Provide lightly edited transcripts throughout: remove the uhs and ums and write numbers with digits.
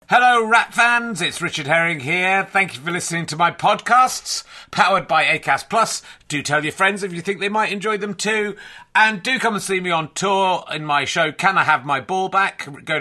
Hello, Rat fans. It's Richard Herring here. Thank you for listening to my podcasts, powered by Acast Plus. Do tell your friends if you think they might enjoy them too. And do come and see me on tour in my show, Can I Have My Ball Back? Go to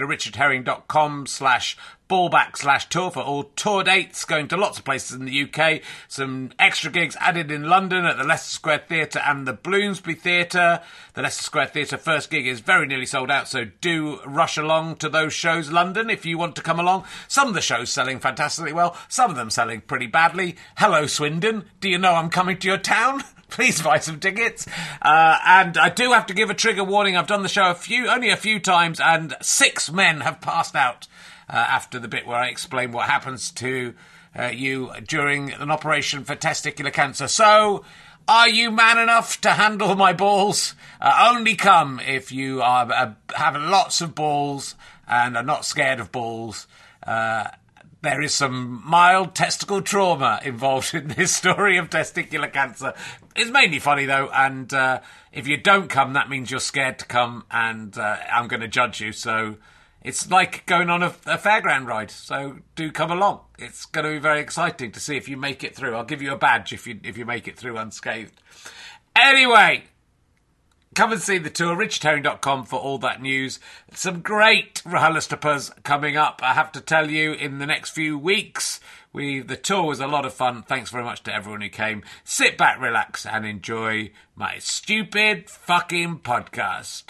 richardherring.com/ballback/tour for all tour dates, going to lots of places in the UK. Some extra gigs added in London at the Leicester Square Theatre and the Bloomsbury Theatre. The Leicester Square Theatre first gig is very nearly sold out, so do rush along to those shows, London, if you want to come along. Some of the shows selling fantastically well, some of them selling pretty badly. Hello, Swindon. Do you know I'm coming to your town? Please buy some tickets. And I do have to give a trigger warning. I've done the show only a few times, and 6 men have passed out after the bit where I explain what happens to you during an operation for testicular cancer. So, are you man enough to handle my balls? Only come if you have lots of balls and are not scared of balls. There is some mild testicle trauma involved in this story of testicular cancer. It's mainly funny, though, and if you don't come, that means you're scared to come, and I'm going to judge you. So it's like going on a fairground ride, so do come along. It's going to be very exciting to see if you make it through. I'll give you a badge if you make it through unscathed. Anyway, come and see the tour, richardherring.com for all that news. Some great RHLSTPs coming up, I have to tell you, in the next few weeks. The tour was a lot of fun. Thanks very much to everyone who came. Sit back, relax, and enjoy my stupid fucking podcast.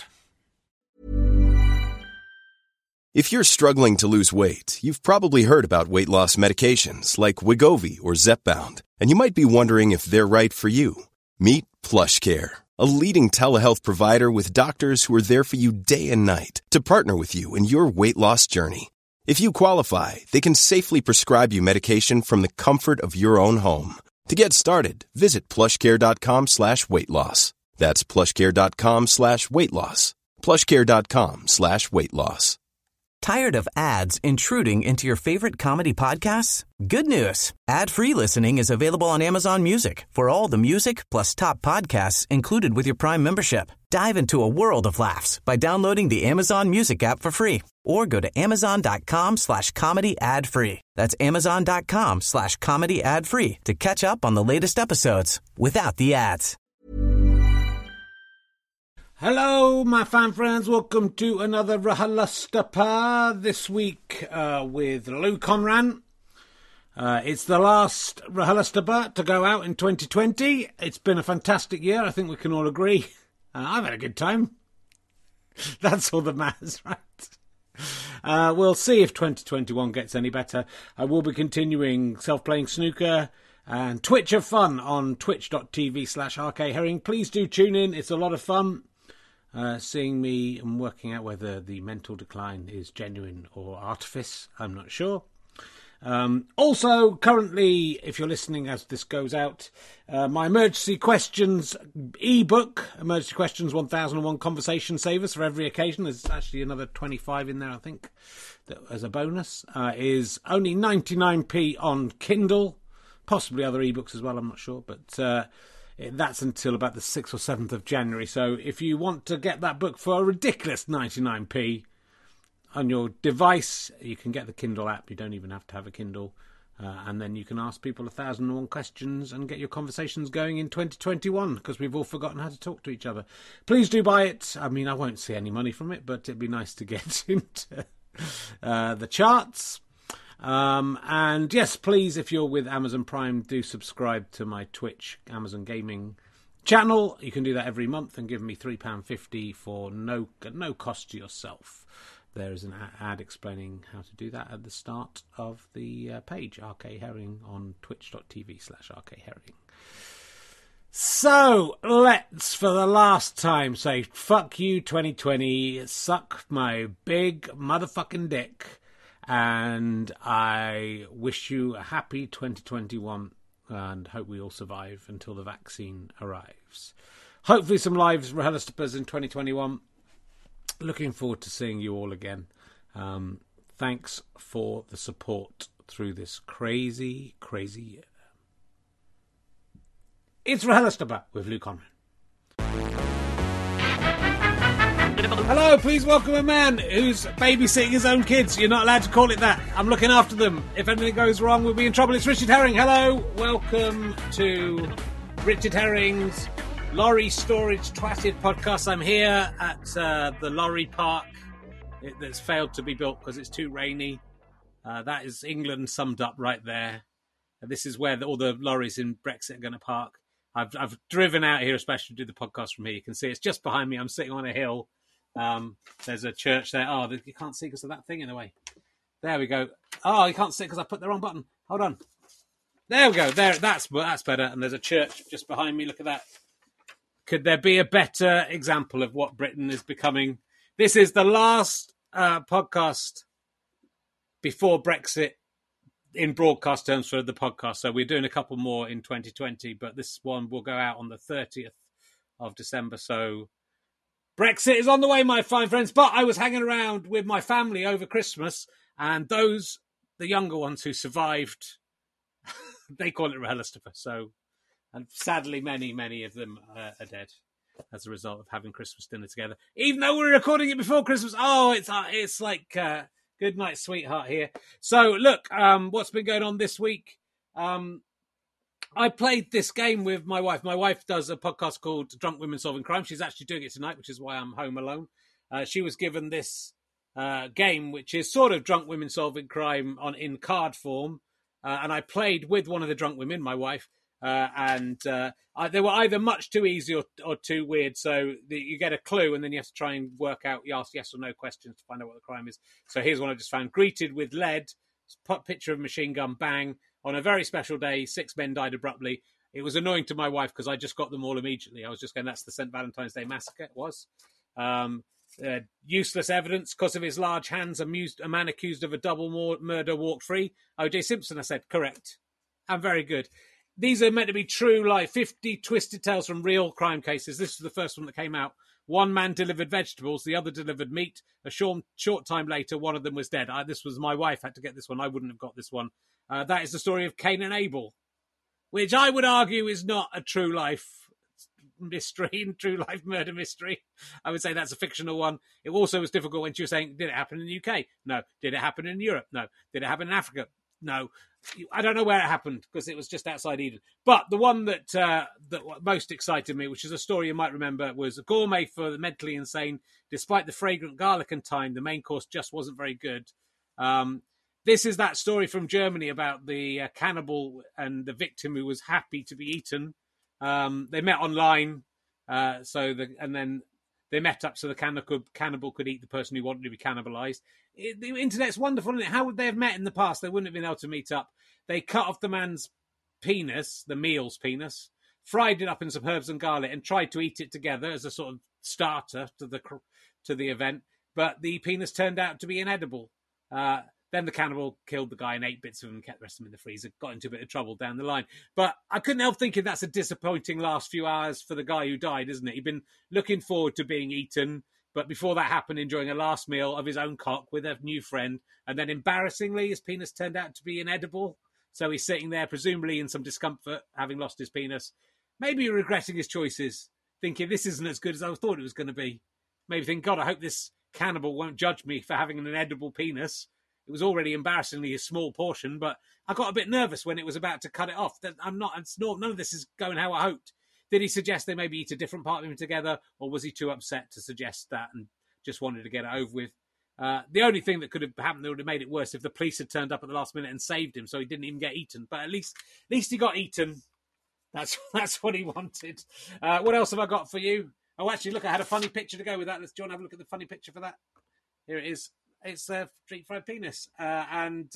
If you're struggling to lose weight, you've probably heard about weight loss medications like Wegovy or Zepbound, and you might be wondering if they're right for you. Meet PlushCare, a leading telehealth provider with doctors who are there for you day and night to partner with you in your weight loss journey. If you qualify, they can safely prescribe you medication from the comfort of your own home. To get started, visit plushcare.com/weightloss. That's plushcare.com/weightloss. plushcare.com/weightloss. Tired of ads intruding into your favorite comedy podcasts? Good news. Ad-free listening is available on Amazon Music for all the music plus top podcasts included with your Prime membership. Dive into a world of laughs by downloading the Amazon Music app for free or go to amazon.com/comedy ad-free. That's amazon.com/comedy ad-free to catch up on the latest episodes without the ads. Hello, my fan friends. Welcome to another RHLSTP this week with Lou Conran. It's the last RHLSTP to go out in 2020. It's been a fantastic year. I think we can all agree. I've had a good time. That's all that matters, right? We'll see if 2021 gets any better. I will be continuing self-playing snooker and Twitch of fun on twitch.tv/RKHerring. Please do tune in. It's a lot of fun. Seeing me and working out whether the mental decline is genuine or artifice, I'm not sure. Also, currently, if you're listening as this goes out, my Emergency Questions ebook, Emergency Questions 1001 Conversation Savers for every occasion, there's actually another 25 in there, I think, as a bonus, is only 99p on Kindle, possibly other ebooks as well, I'm not sure, but that's until about the 6th or 7th of January. So if you want to get that book for a ridiculous 99p on your device, you can get the Kindle app. You don't even have to have a Kindle. And then you can ask people 1001 questions and get your conversations going in 2021, because we've all forgotten how to talk to each other. Please do buy it. I mean, I won't see any money from it, but it'd be nice to get into the charts. And yes, please, if you're with Amazon Prime, do subscribe to my Twitch Amazon Gaming channel. You can do that every month and give me £3.50 for no cost to yourself. There is an ad explaining how to do that at the start of the page, RK Herring, on twitch.tv/RKHerring. So, let's, for the last time, say, fuck you, 2020, suck my big motherfucking dick. And I wish you a happy 2021 and hope we all survive until the vaccine arrives. Hopefully some live RHLSTPs in 2021. Looking forward to seeing you all again. Thanks for the support through this crazy, crazy year. It's RHLSTP with Lou Conran. Hello, please welcome a man who's babysitting his own kids. You're not allowed to call it that. I'm looking after them. If anything goes wrong, we'll be in trouble. It's Richard Herring. Hello, welcome to Richard Herring's Lorry Storage Twatted podcast. I'm here at the lorry park that's failed to be built because it's too rainy. That is England summed up right there. This is where all the lorries in Brexit are going to park. I've driven out here especially to do the podcast from here. You can see it's just behind me. I'm sitting on a hill. There's a church there. Oh, you can't see because of that thing in the way. There we go. Oh, you can't see because I put the wrong button. Hold on. There we go. There, that's better. And there's a church just behind me. Look at that. Could there be a better example of what Britain is becoming? This is the last podcast before Brexit in broadcast terms for the podcast. So we're doing a couple more in 2020, but this one will go out on the 30th of December. So Brexit is on the way, my fine friends. But I was hanging around with my family over Christmas, and the younger ones who survived, they call it RHLSTP. So, and sadly, many of them are dead as a result of having Christmas dinner together. Even though we're recording it before Christmas, it's like good night, sweetheart here. So, look, what's been going on this week? I played this game with my wife. My wife does a podcast called Drunk Women Solving Crime. She's actually doing it tonight, which is why I'm home alone. She was given this game, which is sort of Drunk Women Solving Crime in card form. And I played with one of the drunk women, my wife. They were either much too easy or too weird. So you get a clue and then you have to try and work out, you ask yes or no questions to find out what the crime is. So here's one I just found. Greeted with lead, picture of machine gun, bang. On a very special day, 6 men died abruptly. It was annoying to my wife because I just got them all immediately. I was just going, that's the St. Valentine's Day massacre. It was. Useless evidence. Because of his large hands, a man accused of a double murder walked free. O.J. Simpson, I said, correct. And very good. These are meant to be true, like 50 twisted tales from real crime cases. This is the first one that came out. One man delivered vegetables, the other delivered meat. A short time later, one of them was dead. This was my wife had to get this one. I wouldn't have got this one. That is the story of Cain and Abel, which I would argue is not a true life mystery, true life murder mystery. I would say that's a fictional one. It also was difficult when she was saying, did it happen in the UK? No. Did it happen in Europe? No. Did it happen in Africa? No. I don't know where it happened because it was just outside Eden. But the one that most excited me, which is a story you might remember, was a gourmet for the mentally insane. Despite the fragrant garlic and thyme, the main course just wasn't very good. This is that story from Germany about the cannibal and the victim who was happy to be eaten. They met online, and then they met up so the cannibal could eat the person who wanted to be cannibalized. The internet's wonderful, isn't it? How would they have met in the past? They wouldn't have been able to meet up. They cut off the man's penis, the meal's penis, fried it up in some herbs and garlic, and tried to eat it together as a sort of starter to the event. But the penis turned out to be inedible. Then the cannibal killed the guy and ate bits of him and kept the rest of him in the freezer. Got into a bit of trouble down the line. But I couldn't help thinking that's a disappointing last few hours for the guy who died, isn't it? He'd been looking forward to being eaten, but before that happened, enjoying a last meal of his own cock with a new friend. And then embarrassingly, his penis turned out to be inedible. So he's sitting there, presumably in some discomfort, having lost his penis. Maybe regretting his choices, thinking this isn't as good as I thought it was going to be. Maybe thinking, God, I hope this cannibal won't judge me for having an inedible penis. It was already embarrassingly a small portion, but I got a bit nervous when it was about to cut it off. None of this is going how I hoped. Did he suggest they maybe eat a different part of him together, or was he too upset to suggest that and just wanted to get it over with? The only thing that could have happened that would have made it worse if the police had turned up at the last minute and saved him, so he didn't even get eaten. But at least he got eaten. That's what he wanted. What else have I got for you? Oh, actually, look, I had a funny picture to go with that. Let's John have a look at the funny picture for that. Here it is. It's a deep fried penis. And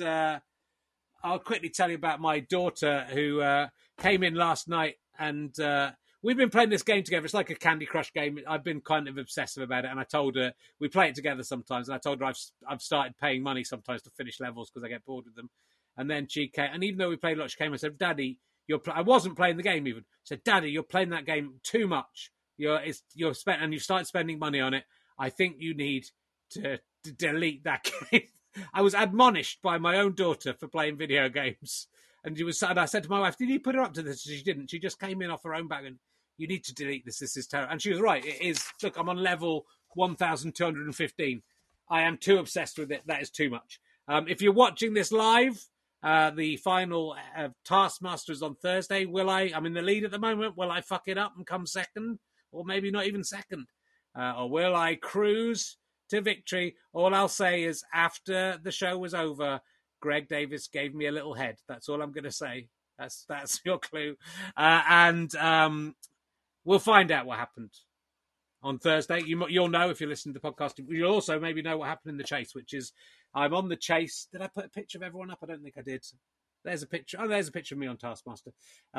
I'll quickly tell you about my daughter who came in last night, and we've been playing this game together. It's like a Candy Crush game. I've been kind of obsessive about it, and I told her we play it together sometimes. And I told her I've started paying money sometimes to finish levels because I get bored with them. And then she came, and even though we played a lot, she came and said, "Daddy, I wasn't playing the game even." She said, "Daddy, you're playing that game too much. You've started spending money on it. I think you need to delete that game." I was admonished by my own daughter for playing video games. And I said to my wife, "Did you put her up to this?" She didn't. She just came in off her own back and, "You need to delete this. This is terrible." And she was right. It is. Look, I'm on level 1,215. I am too obsessed with it. That is too much. If you're watching this live, the final Taskmaster is on Thursday. I'm in the lead at the moment. Will I fuck it up and come second? Or maybe not even second? Or will I cruise to victory? All I'll say is after the show was over, Greg Davis gave me a little head. That's all I'm going to say. That's your clue. And we'll find out what happened on Thursday. You'll know if you're listening to the podcast. You'll also maybe know what happened in the chase, which is I'm on the chase. Did I put a picture of everyone up? I don't think I did. There's a picture. Oh, there's a picture of me on Taskmaster.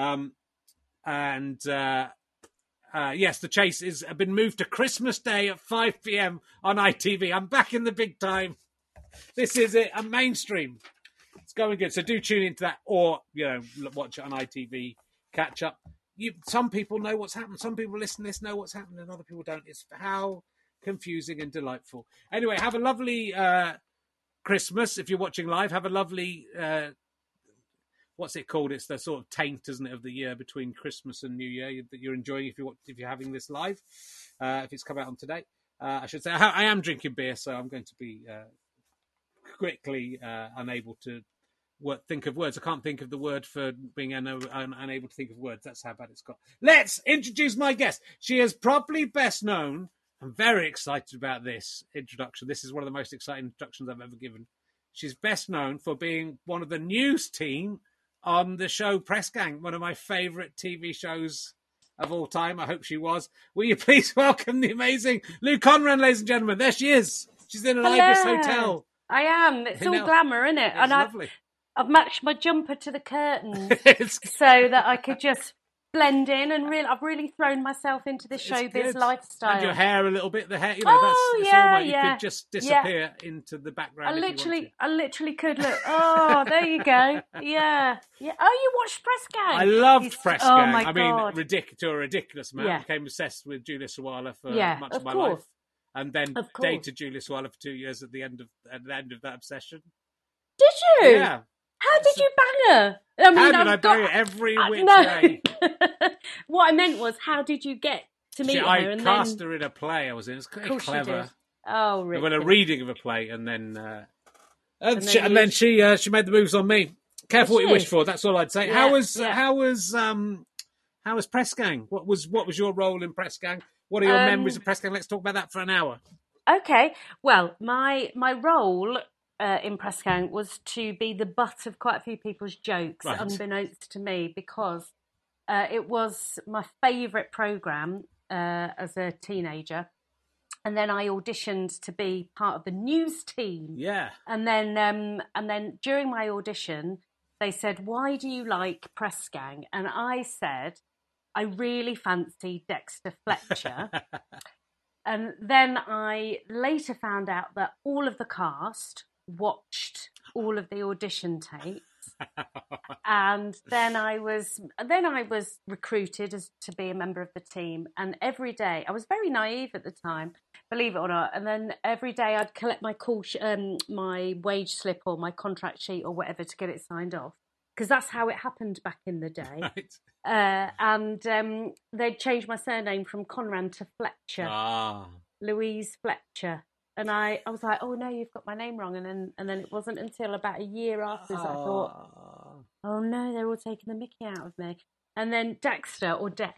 Yes, the chase has been moved to Christmas Day at 5 p.m. on ITV. I'm back in the big time. This is it. I'm mainstream. It's going good. So do tune into that, or watch it on ITV. Catch up. Some people know what's happened. Some people listen to this know what's happened, and other people don't. It's how confusing and delightful. Anyway, have a lovely Christmas if you're watching live. Have a lovely what's it called? It's the sort of taint, isn't it, of the year between Christmas and New Year that you're enjoying if you're having this live. If it's come out on today, I should say I am drinking beer, so I'm going to be quickly unable to think of words. I can't think of the word for being unable to think of words. That's how bad it's got. Let's introduce my guest. She is probably best known. I'm very excited about this introduction. This is one of the most exciting introductions I've ever given. She's best known for being one of the news team on the show Press Gang, one of my favourite TV shows of all time. I hope she was. Will you please welcome the amazing Lou Conran, ladies and gentlemen? There she is. She's in an Ibis hotel. I am. It's all glamour, isn't it? It's lovely. I've matched my jumper to the curtain so that I could just blend in, and I've really thrown myself into the showbiz lifestyle. And your hair a little bit, the hair, you could just disappear into the background. I literally could look. Oh, there you go. Yeah. Oh, you watched Press Gang? I loved Press Gang. Oh my God. To a ridiculous amount. I became obsessed with Julia Sawalha for much of my course. life, and then dated Julia Sawalha for 2 years at the end of that obsession. Did you? Yeah. How did you bang her? How did I bang her every which way? What I meant was, how did you get to meet her? I cast her in a play I was in. It's quite clever. Oh, really? When a reading of a play, and then she made the moves on me. Careful what you wish for. That's all I'd say. Yeah, How was Press Gang? What was your role in Press Gang? What are your memories of Press Gang? Let's talk about that for an hour. Okay. Well, my role in Press Gang was to be the butt of quite a few people's jokes, unbeknownst to me, because it was my favourite programme as a teenager. And then I auditioned to be part of the news team. Yeah. And then during my audition, they said, "Why do you like Press Gang?" And I said, "I really fancy Dexter Fletcher." And then I later found out that all of the cast watched all of the audition tapes. And then I was recruited to be a member of the team, and every day I was very naive at the time, believe it or not, and then every day I'd collect my my wage slip or my contract sheet or whatever to get it signed off, because that's how it happened back in the day. Right. And they'd changed my surname from Conran to Fletcher. Louise Fletcher. And I was like, "Oh no, you've got my name wrong." And then it wasn't until about a year after that I thought, "Oh no, they're all taking the mickey out of me." And then Dexter, or Dex,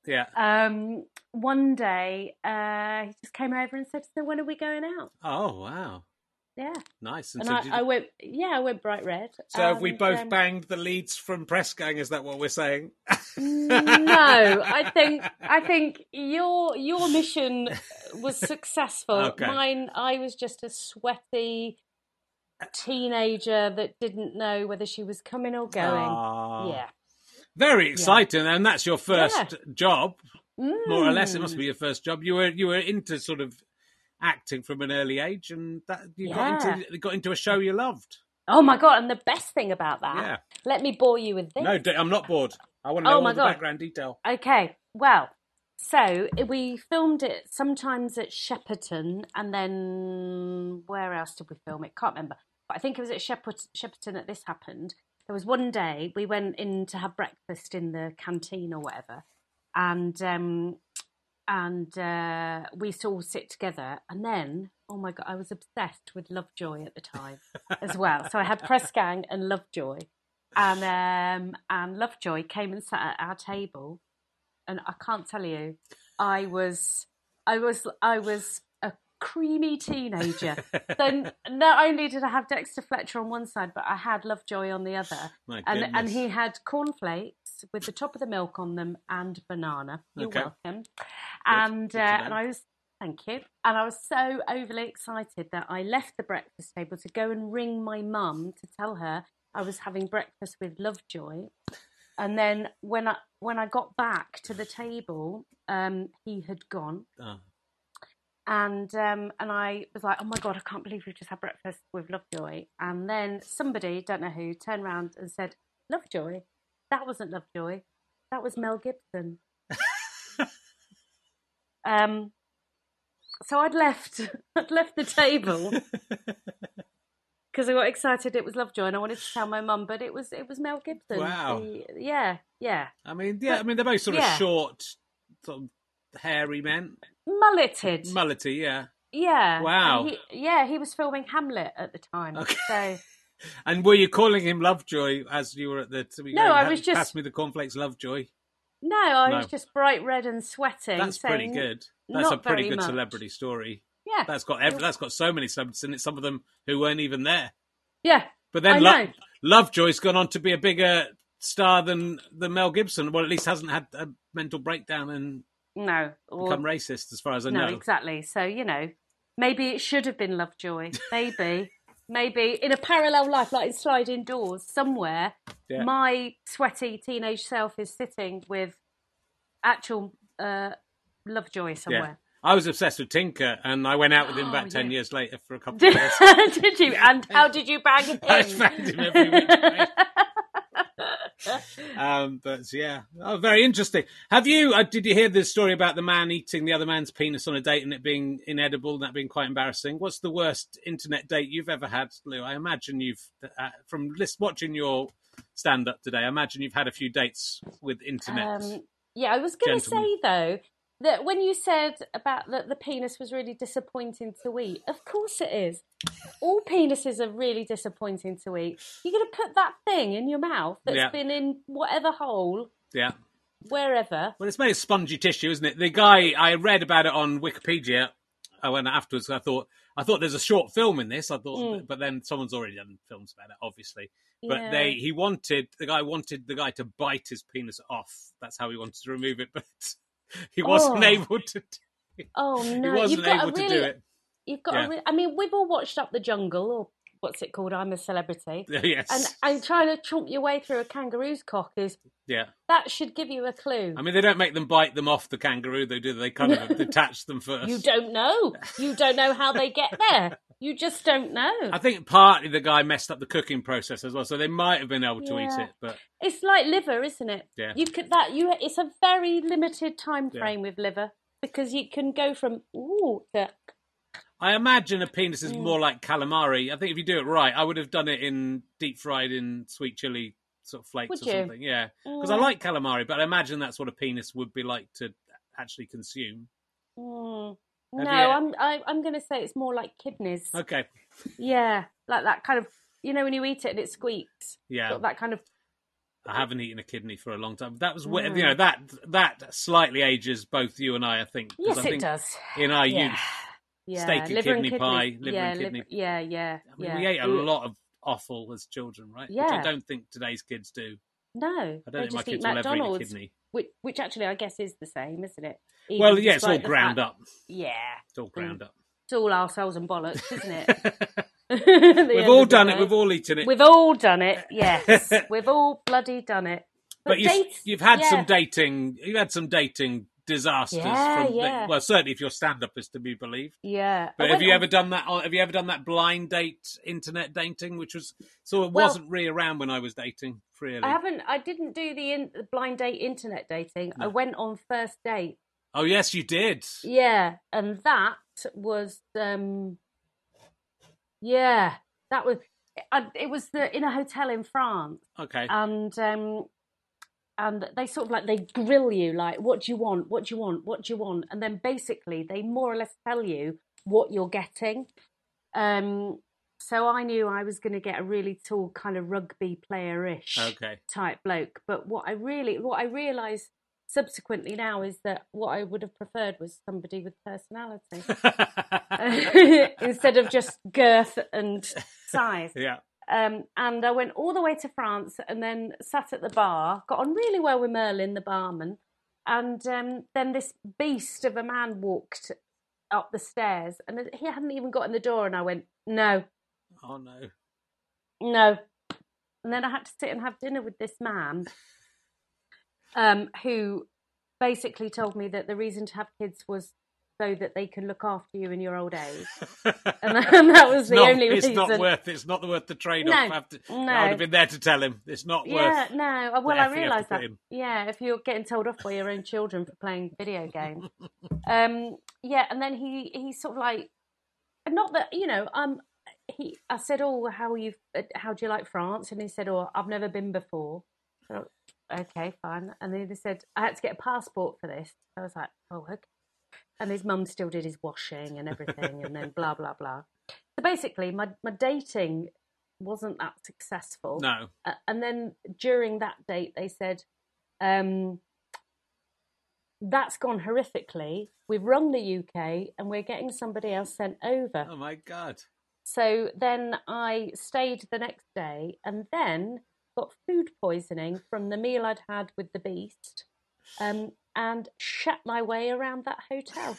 one day he just came over and said, "So when are we going out?" Oh wow. Yeah. Nice. And I went bright red. So have we both banged the leads from Press Gang? Is that what we're saying? No, I think your mission was successful. Okay. Mine, I was just a sweaty teenager that didn't know whether she was coming or going. Yeah. Very exciting, and that's your first job, more or less. It must be your first job. You were into sort of acting from an early age, and that you got into a show you loved. Oh my God! And the best thing about that, let me bore you with this. No, I'm not bored. I want to know all the background detail. Okay, well, so we filmed it sometimes at Shepperton, and then where else did we film it? Can't remember, but I think it was at Shepperton that this happened. There was one day we went in to have breakfast in the canteen or whatever, and we used to all sit together. And then, oh my God, I was obsessed with Lovejoy at the time as well. So I had Press Gang and Lovejoy. And Lovejoy came and sat at our table. And I can't tell you, I was a creamy teenager. Then not only did I have Dexter Fletcher on one side, but I had Lovejoy on the other. And he had cornflakes with the top of the milk on them and banana. You're welcome. Good I was, thank you. And I was so overly excited that I left the breakfast table to go and ring my mum to tell her I was having breakfast with Lovejoy. And then when I got back to the table, he had gone. Oh. And I was like, oh my God, I can't believe we just had breakfast with Lovejoy. And then somebody, don't know who, turned around and said, Lovejoy? That wasn't Lovejoy. That was Mel Gibson. So I'd left the table because I got excited it was Lovejoy and I wanted to tell my mum, but it was Mel Gibson. Wow. Yeah. I mean, they're both sort of short, sort of hairy men. Mullety, yeah. Yeah. Wow. He was filming Hamlet at the time. Okay. So. And were you calling him Lovejoy as you were at the... No, I was just... Pass me the cornflakes, Lovejoy. No, I was just bright red and sweating. That's pretty good. That's a pretty good celebrity story. Yeah. That's got so many celebrities in it, some of them who weren't even there. Yeah. But then Lovejoy's gone on to be a bigger star than Mel Gibson. Well, at least hasn't had a mental breakdown and become racist, as far as I know. No, exactly. So, maybe it should have been Lovejoy. Maybe in a parallel life, like in Sliding Doors, somewhere, my sweaty teenage self is sitting with actual Lovejoy somewhere. Yeah. I was obsessed with Tinker, and I went out with him about 10 years later for a couple of years. Did you? And how did you bang him? I banged him every week. But very interesting. Did you hear the story about the man eating the other man's penis on a date and it being inedible and that being quite embarrassing? What's the worst internet date you've ever had, Lou? I imagine you've, from watching your stand-up today, I imagine you've had a few dates with internet. I was going to say, though, that when you said about that the penis was really disappointing to eat, of course it is. All penises are really disappointing to eat. You're going to put that thing in your mouth that's been in whatever hole, wherever. Well, it's made of spongy tissue, isn't it? The guy, I read about it on Wikipedia. I went afterwards. I thought there's a short film in this. But then someone's already done films about it, obviously. But the guy wanted the guy to bite his penis off. That's how he wanted to remove it, but he wasn't able to. Oh no! He wasn't able to do it. You've got. I mean, we've all watched Up the Jungle, or what's it called? I'm a Celebrity. Yes. And trying to chomp your way through a kangaroo's cock is. Yeah. That should give you a clue. I mean, they don't make them bite them off the kangaroo, though, do they? They kind of detach them first. You don't know. You don't know how they get there. You just don't know. I think partly the guy messed up the cooking process as well, so they might have been able to eat it. But it's like liver, isn't it? Yeah. It's a very limited time frame with liver because you can go from to. I imagine a penis is more like calamari. I think if you do it right, I would have done it in deep fried in sweet chili sort of flakes or something. Yeah, because I like calamari, but I imagine that's what a penis would be like to actually consume. No, I'm going to say it's more like kidneys. Okay. Yeah, like that kind of, when you eat it and it squeaks. Yeah. That kind of. I haven't eaten a kidney for a long time. That was, that slightly ages both you and I think. Yes, I think it does. In our youth. Yeah. Steak and kidney pie, liver and kidney. Yeah. I mean, we ate a lot of offal as children, right? Yeah. Which I don't think today's kids do. No. I don't think my kids will ever eat a kidney. Which actually I guess is the same, isn't it? Well, yeah, it's all ground up. Yeah. It's all ground up. It's all arseholes and bollocks, isn't it? We've all done it. We've all eaten it. We've all done it, yes. We've all bloody done it. But you've had some dating. You had some dating disasters. Well, certainly if your stand-up is to be believed. Yeah. But have you ever done that? Have you ever done that blind date, internet dating, which was wasn't really around when I was dating? Really, I didn't do the blind date, internet dating. No. I went on first date. Oh yes, you did. Yeah, and that was it was in a hotel in France. Okay. And and they sort of like, they grill you, like, what do you want? What do you want? What do you want? And then basically they more or less tell you what you're getting. So I knew I was going to get a really tall kind of rugby player-ish type bloke. But what I realised subsequently now is that what I would have preferred was somebody with personality instead of just girth and size. Yeah. And I went all the way to France and then sat at the bar, got on really well with Merlin, the barman. And then this beast of a man walked up the stairs and he hadn't even got in the door. And I went, no. Oh, no. No. And then I had to sit and have dinner with this man who basically told me that the reason to have kids was so that they can look after you in your old age. And that was the only reason. It's not worth the trade-off. I would have been there to tell him. It's not worth. Yeah, no. Well, I realised that. Yeah, if you're getting told off by your own children for playing video games. Yeah, and then he sort of like, not that, you know, I said, oh, how do you like France? And he said, oh, I've never been before. So, okay, fine. And then he said, I had to get a passport for this. I was like, oh, okay. And his mum still did his washing and everything, and then blah, blah, blah. So basically, my dating wasn't that successful. No. And then during that date, they said, that's gone horrifically. We've rung the UK, and we're getting somebody else sent over. Oh, my God. So then I stayed the next day and then got food poisoning from the meal I'd had with the beast. And shat my way around that hotel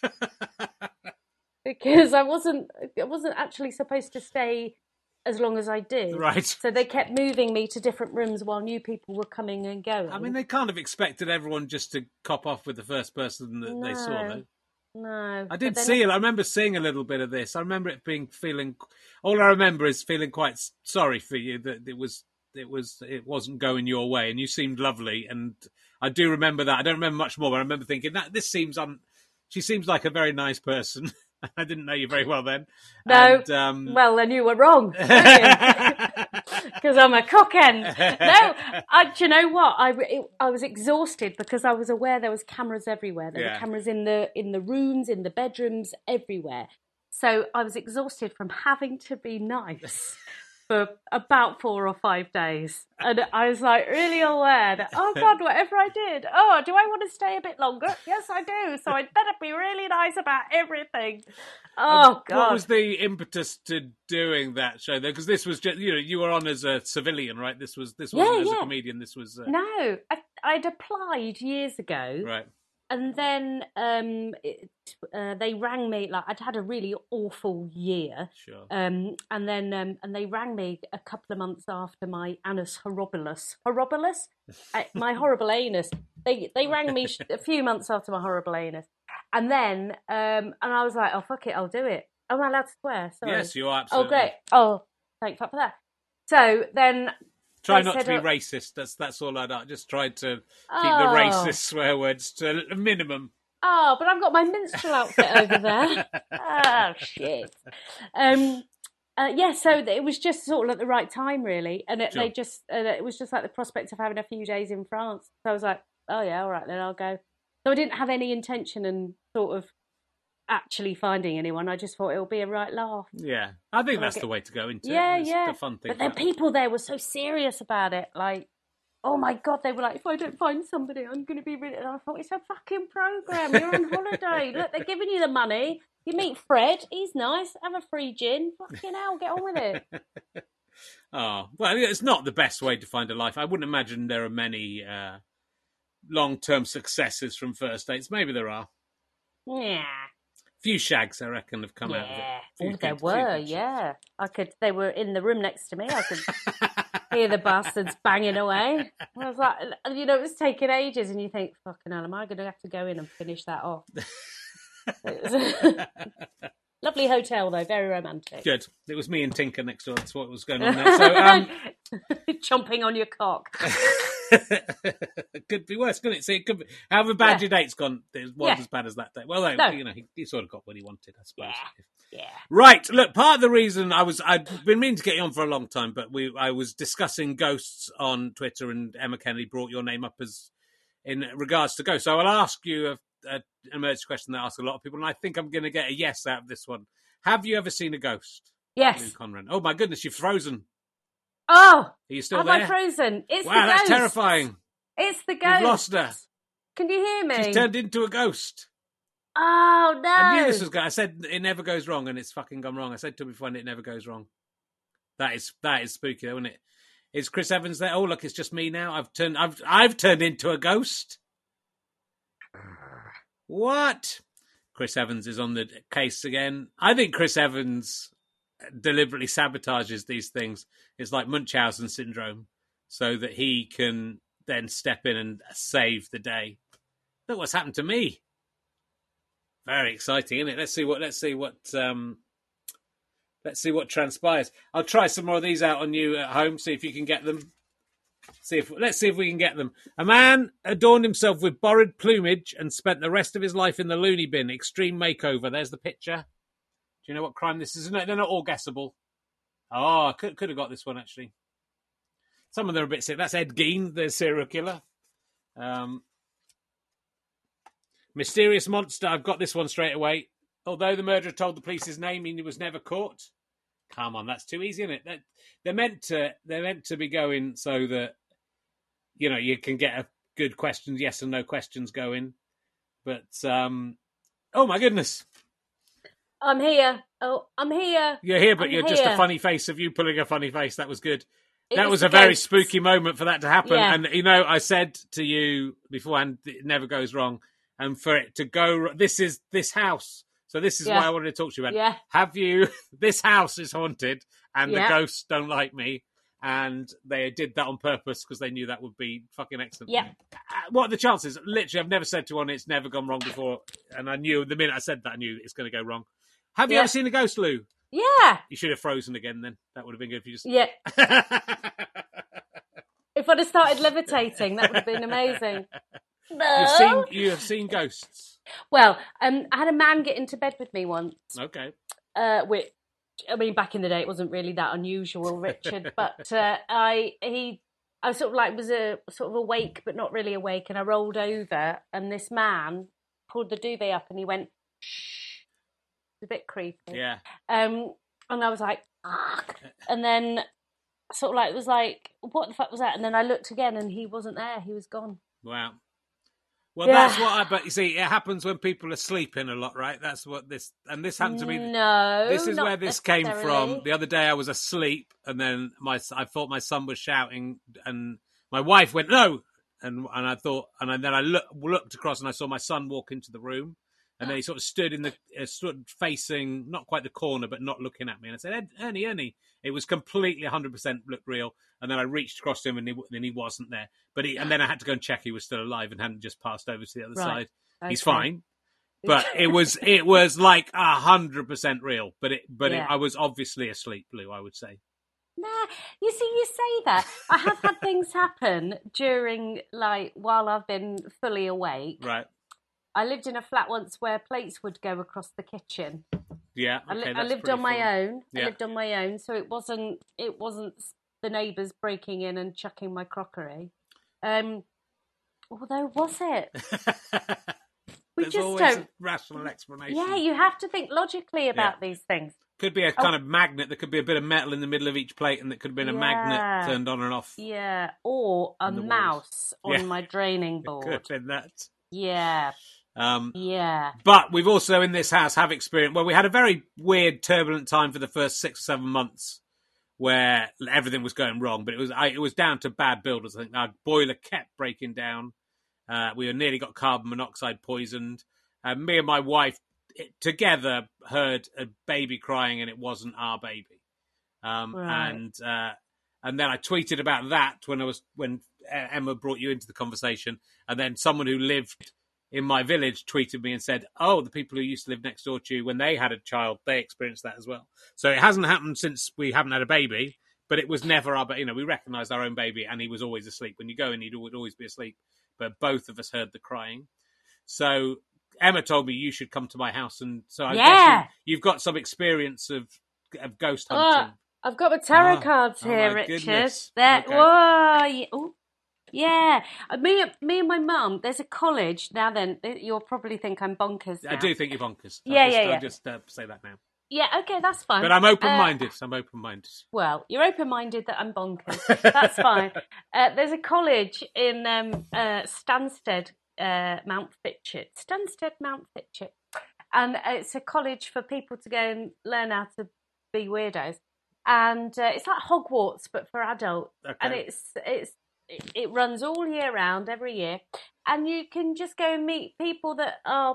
because I wasn't actually supposed to stay as long as I did. Right. So they kept moving me to different rooms while new people were coming and going. I mean, they can't have expected everyone just to cop off with the first person that they saw, though. No. I did see it. I remember seeing a little bit of this. I remember all I remember is feeling quite sorry for you that it wasn't going your way, and you seemed lovely, and I do remember that. I don't remember much more, but I remember thinking that she seems like a very nice person. I didn't know you very well then. No, and, well, then you were wrong, because I'm a cockend. No, do you know what? I was exhausted because I was aware there was cameras everywhere. There were cameras in the rooms, in the bedrooms, everywhere. So I was exhausted from having to be nice for about 4 or 5 days. And I was like really aware that, oh God, whatever I did, oh, do I want to stay a bit longer? Yes, I do. So I'd better be really nice about everything. Oh, God. What was the impetus to doing that show, though? Because this was just, you were on as a civilian, right? This wasn't as a comedian. This was... No, I'd applied years ago. Right. And then they rang me, like I'd had a really awful year. Sure. And they rang me a couple of months after my annus horribilis, my horrible anus. They rang me a few months after my horrible anus, and then and I was like, oh fuck it, I'll do it. Am I allowed to swear? Sorry. Yes, you are absolutely. Oh great. Oh, thank fuck for that. So then. Try not to be racist. That's all I'd just tried to keep the racist swear words to a minimum. Oh, but I've got my minstrel outfit over there. Oh, shit. So it was just sort of at the right time, really. And it was just like the prospect of having a few days in France. So I was like, oh, yeah, all right, then I'll go. So I didn't have any intention and sort of actually finding anyone. I just thought it'll be a right laugh. Yeah, I think that's the way to go into it. It's the fun thing. But the people there were so serious about it. Like, oh my God, they were like, if I don't find somebody, I'm going to be really... And I thought, it's a fucking programme. You're on holiday. Look, they're giving you the money. You meet Fred. He's nice. Have a free gin. Fucking hell, get on with it. Oh, well, it's not the best way to find a life. I wouldn't imagine there are many long-term successes from first dates. Maybe there are. Yeah. Few shags, I reckon, have come out of it. There were, yeah. They were in the room next to me. I could hear the bastards banging away. I was like, it was taking ages, and you think, fucking hell, am I going to have to go in and finish that off? Lovely hotel, though, very romantic. Good. It was me and Tinker next door. That's what was going on there. So, chomping on your cock. It could be worse, couldn't it? See, it could be. However bad your date's gone, it wasn't as bad as that day. Well, no. He sort of got what he wanted, I suppose. Yeah. Right, look, part of the reason I'd been meaning to get you on for a long time, but I was discussing ghosts on Twitter, and Emma Kennedy brought your name up as in regards to ghosts. So I'll ask you an emergency question that I ask a lot of people, and I think I'm going to get a yes out of this one. Have you ever seen a ghost? Yes. Lou Conran. Oh my goodness, you've frozen. Oh, Are you still have there? I frozen? It's wow, the ghost. that's terrifying. It's the ghost. You've lost her. Can you hear me? She's turned into a ghost. Oh, no. I knew this was going. I said it never goes wrong, and it's fucking gone wrong. I said to him before, and it never goes wrong. That is spooky, though, isn't it? Is Chris Evans there? Oh, look, it's just me now. I've turned into a ghost. What? Chris Evans is on the case again. I think Chris Evans deliberately sabotages these things. It's like Munchausen syndrome, so that he can then step in and save the day. Look what's happened to me. Very exciting, isn't it? Let's see what transpires. I'll try some more of these out on you at home. See if you can get them. Let's see if we can get them. A man adorned himself with borrowed plumage and spent the rest of his life in the loony bin. Extreme makeover. There's the picture. Do you know what crime this is? No, they're not all guessable. Oh, I could have got this one, actually. Some of them are a bit sick. That's Ed Gein, the serial killer. Mysterious monster. I've got this one straight away. Although the murderer told the police his name, he was never caught. Come on, that's too easy, isn't it? They're meant to be going so that you can get a good questions, yes and no questions going. But oh my goodness, I'm here. Oh, I'm here. You're here, but you're just a funny face of you pulling a funny face. That was good. That was a very spooky moment for that to happen. Yeah. And I said to you beforehand, it never goes wrong. And for it to go, this is this house. So this is why I wanted to talk to you about. Yeah. Have you? This house is haunted, and the ghosts don't like me, and they did that on purpose because they knew that would be fucking excellent. Yeah. What are the chances? Literally, I've never said to one it's never gone wrong before, and I knew the minute I said that, I knew it's going to go wrong. Have you ever seen a ghost, Lou? Yeah. You should have frozen again. Then that would have been good if you just. Yeah. If I'd have started levitating, that would have been amazing. No. You have seen ghosts. Well, I had a man get into bed with me once. Okay. Which, I mean, back in the day, it wasn't really that unusual, Richard. But I sort of like was awake, but not really awake, and I rolled over, and this man pulled the duvet up, and he went, "Shh." It was a bit creepy. Yeah. And I was like, and then sort of like it was like, what the fuck was that? And then I looked again, and he wasn't there. He was gone. Wow. Well, that's what but you see, it happens when people are sleeping a lot, right? That's what this happened to me. No, this is where this came from. The other day I was asleep, and then I thought my son was shouting, and my wife went, no! And I thought, and then I looked across, and I saw my son walk into the room, and then he sort of stood facing, not quite the corner, but not looking at me. And I said, Ernie. It was completely 100% looked real. And then I reached across to him, and he wasn't there. And then I had to go and check he was still alive and hadn't just passed over to the other side. Okay. He's fine. But it was like 100% real. But I was obviously asleep, Lou, I would say. Nah, you see, you say that. I have had things happen during, while I've been fully awake. Right. I lived in a flat once where plates would go across the kitchen. Yeah, okay, I lived on my own. Yeah. I lived on my own, so it wasn't the neighbours breaking in and chucking my crockery. Although, was it? There's always a rational explanation. Yeah, you have to think logically about these things. Could be a kind of magnet. There could be a bit of metal in the middle of each plate, and it could have been a magnet turned on and off. Yeah, or a mouse on my draining board. It could have been that. Yeah. But we've also in this house have experienced. Well, we had a very weird, turbulent time for the first 6 or 7 months, where everything was going wrong. But it was down to bad builders. I think our boiler kept breaking down. We nearly got carbon monoxide poisoned. Me and my wife together heard a baby crying, and it wasn't our baby. Right. And then I tweeted about that when Emma brought you into the conversation, and then someone who lived in my village tweeted me and said, oh, the people who used to live next door to you, when they had a child, they experienced that as well. So it hasn't happened since we haven't had a baby, but it was never we recognised our own baby, and he was always asleep. When you go in, he would always be asleep. But both of us heard the crying. So Emma told me you should come to my house, and so I Yeah. guess you've got some experience of ghost hunting. I've got my tarot Ah. cards Oh, here, my Richard. goodness. There, Okay. whoa, yeah. Ooh. Yeah, me and my mum. There's a college now. Then you'll probably think I'm bonkers. I now. do think you're bonkers. Yeah, I'll just say that now. Yeah, okay, that's fine. But I'm open-minded. I'm open-minded. Well, you're open-minded that I'm bonkers. That's fine. There's a college in Stansted, Mount Fitchett. Stansted, Mount Fitchett. And it's a college for people to go and learn how to be weirdos. And it's like Hogwarts, but for adults. Okay. And it runs all year round, every year. And you can just go and meet people that are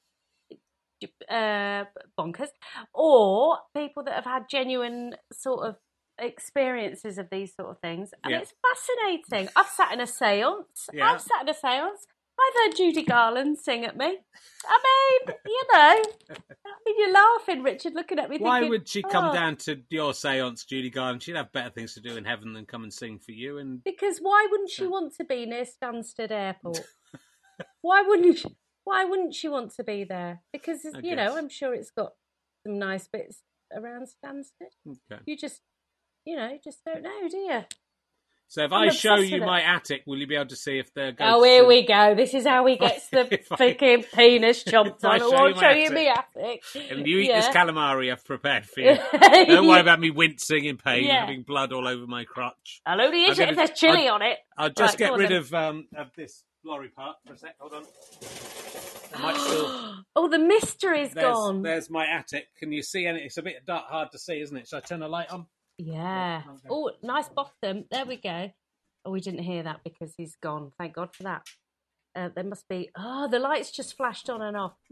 bonkers, or people that have had genuine sort of experiences of these sort of things, and it's fascinating. I've sat in a séance. Yeah. I've heard Judy Garland sing at me. I mean, you're laughing, Richard, looking at me. Why thinking, would she come down to your séance, Judy Garland? She'd have better things to do in heaven than come and sing for you. And because why wouldn't she want to be near Stansted Airport? Why wouldn't she want to be there? Because, I'm sure it's got some nice bits around Stansted. Okay. You just don't know, do you? So if I show you my attic, will you be able to see if they're ghosts? Oh, here we go. This is how he gets the freaking penis chomped on. I'll show you my attic. And you eat this calamari I've prepared for you. Don't worry about me wincing in pain, having blood all over my crotch. I'll only eat it if there's chilli on it. I'll just get rid of this lorry part for a sec. Hold on. I might still... Oh, the mystery's gone. There's my attic. Can you see any? It's a bit dark, hard to see, isn't it? Shall I turn the light on? Yeah. Oh, nice bottom. There we go. Oh, we didn't hear that because he's gone. Thank God for that. There must be... Oh, the lights just flashed on and off.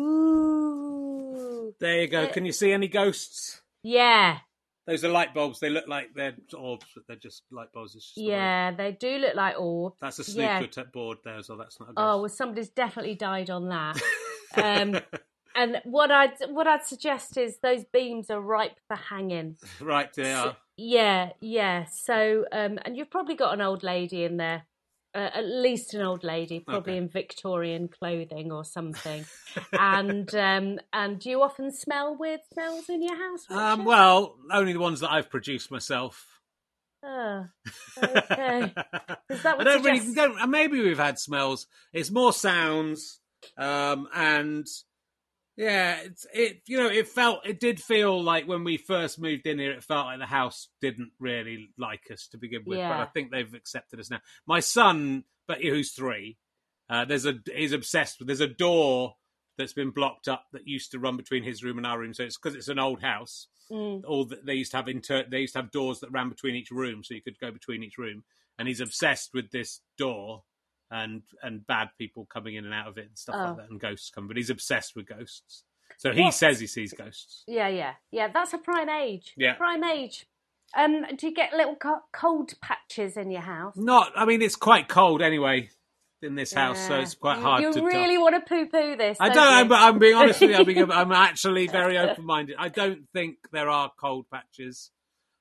Ooh. There you go. Can you see any ghosts? Yeah. Those are light bulbs. They look like they're orbs, but they're just light bulbs. It's just they do look like orbs. That's a snooker board there, so that's not a ghost. Oh, well, somebody's definitely died on that. And what I'd suggest is those beams are ripe for hanging. Right, they are. Yeah. So, and you've probably got an old lady in there, at least an old lady, probably in Victorian clothing or something. And do you often smell weird smells in your house, Richard? Well, only the ones that I've produced myself. Oh, okay. I don't really. Maybe we've had smells. It's more sounds, and. Yeah, it did feel like when we first moved in here, it felt like the house didn't really like us to begin with, but I think they've accepted us now. My son, who's 3, he's obsessed with, there's a door that's been blocked up that used to run between his room and our room. So it's because it's an old house. They used to have doors that ran between each room, so you could go between each room. And he's obsessed with this door. And bad people coming in and out of it and stuff like that, and ghosts coming. But he's obsessed with ghosts. So he says he sees ghosts. Yeah. That's a prime age. Yeah. Prime age. Do you get little cold patches in your house? It's quite cold anyway in this house, so it's quite hard to tell. You really want to poo-poo this, I don't, but I'm being honest with you. I'm actually very open-minded. I don't think there are cold patches.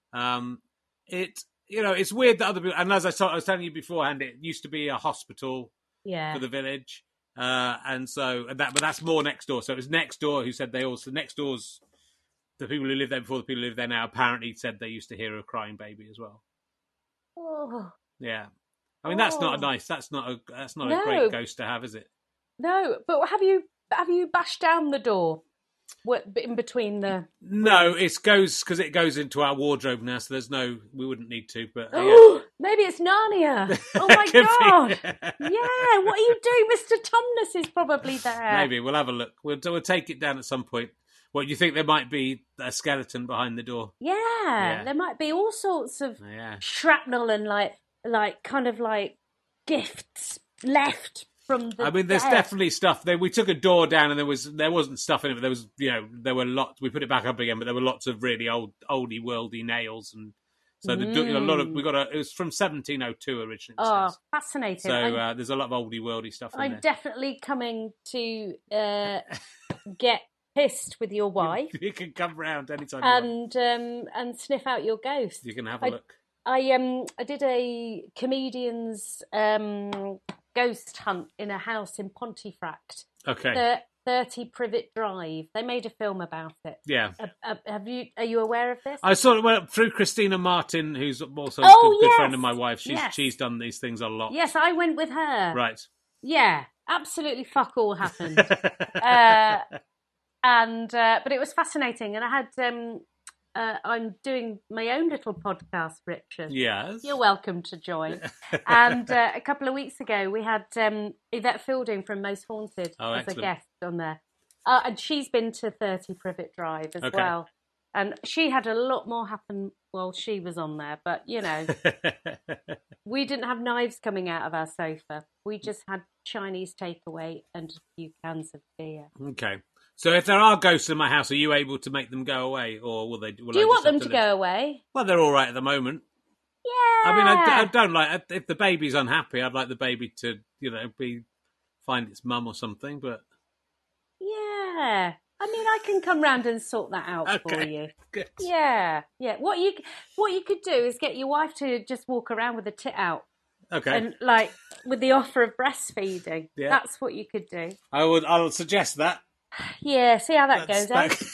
It's weird that other people, and as I was telling you beforehand, it used to be a hospital for the village. But that's more next door. So it was next door who said next door's, the people who lived there before the people who live there now apparently said they used to hear a crying baby as well. Oh. Yeah. I mean, that's not a great ghost to have, is it? No, but have you bashed down the door? In between the... No, it goes into our wardrobe now, so we wouldn't need to, but... Maybe it's Narnia. Oh my God. Yeah, what are you doing? Mr. Tumnus is probably there. Maybe, we'll have a look. We'll take it down at some point. What, do you think there might be a skeleton behind the door? Yeah. There might be all sorts of shrapnel and like kind of like gifts left from the there's definitely stuff. We took a door down and there wasn't stuff in it, but there was, there were lots. We put it back up again, but there were lots of really oldie worldy nails, and so a lot of it was from 1702 originally. Oh, fascinating! So there's a lot of oldie worldy stuff in there. I'm definitely coming to get pissed with your wife. You can come round anytime and sniff out your ghost. You can have a look. I did a comedian's ghost hunt in a house in Pontefract. Okay. 30 Privet Drive. They made a film about it. Yeah. Are you aware of this? I saw it through Christina Martin, who's also a Oh, good yes. friend of my wife. Yes. She's done these things a lot. Yes, I went with her. Right. Yeah, absolutely fuck all happened. But it was fascinating. And I had, I'm doing my own little podcast, Richard. Yes. You're welcome to join. And a couple of weeks ago, we had Yvette Fielding from Most Haunted as excellent. a guest on there. And she's been to 30 Privet Drive as well. And she had a lot more happen while she was on there. But, you know, we didn't have knives coming out of our sofa. We just had Chinese takeaway and a few cans of beer. Okay. So if there are ghosts in my house, are you able to make them go away? Or will they? Do you want them to go away? Well, they're all right at the moment. Yeah. I mean, I don't like... If the baby's unhappy, I'd like the baby to, find its mum or something, but... Yeah. I mean, I can come round and sort that out for you. Good. Yeah. What you could do is get your wife to just walk around with a tit out. Okay. And, with the offer of breastfeeding. Yeah. That's what you could do. I'll suggest that. Yeah, see how that goes,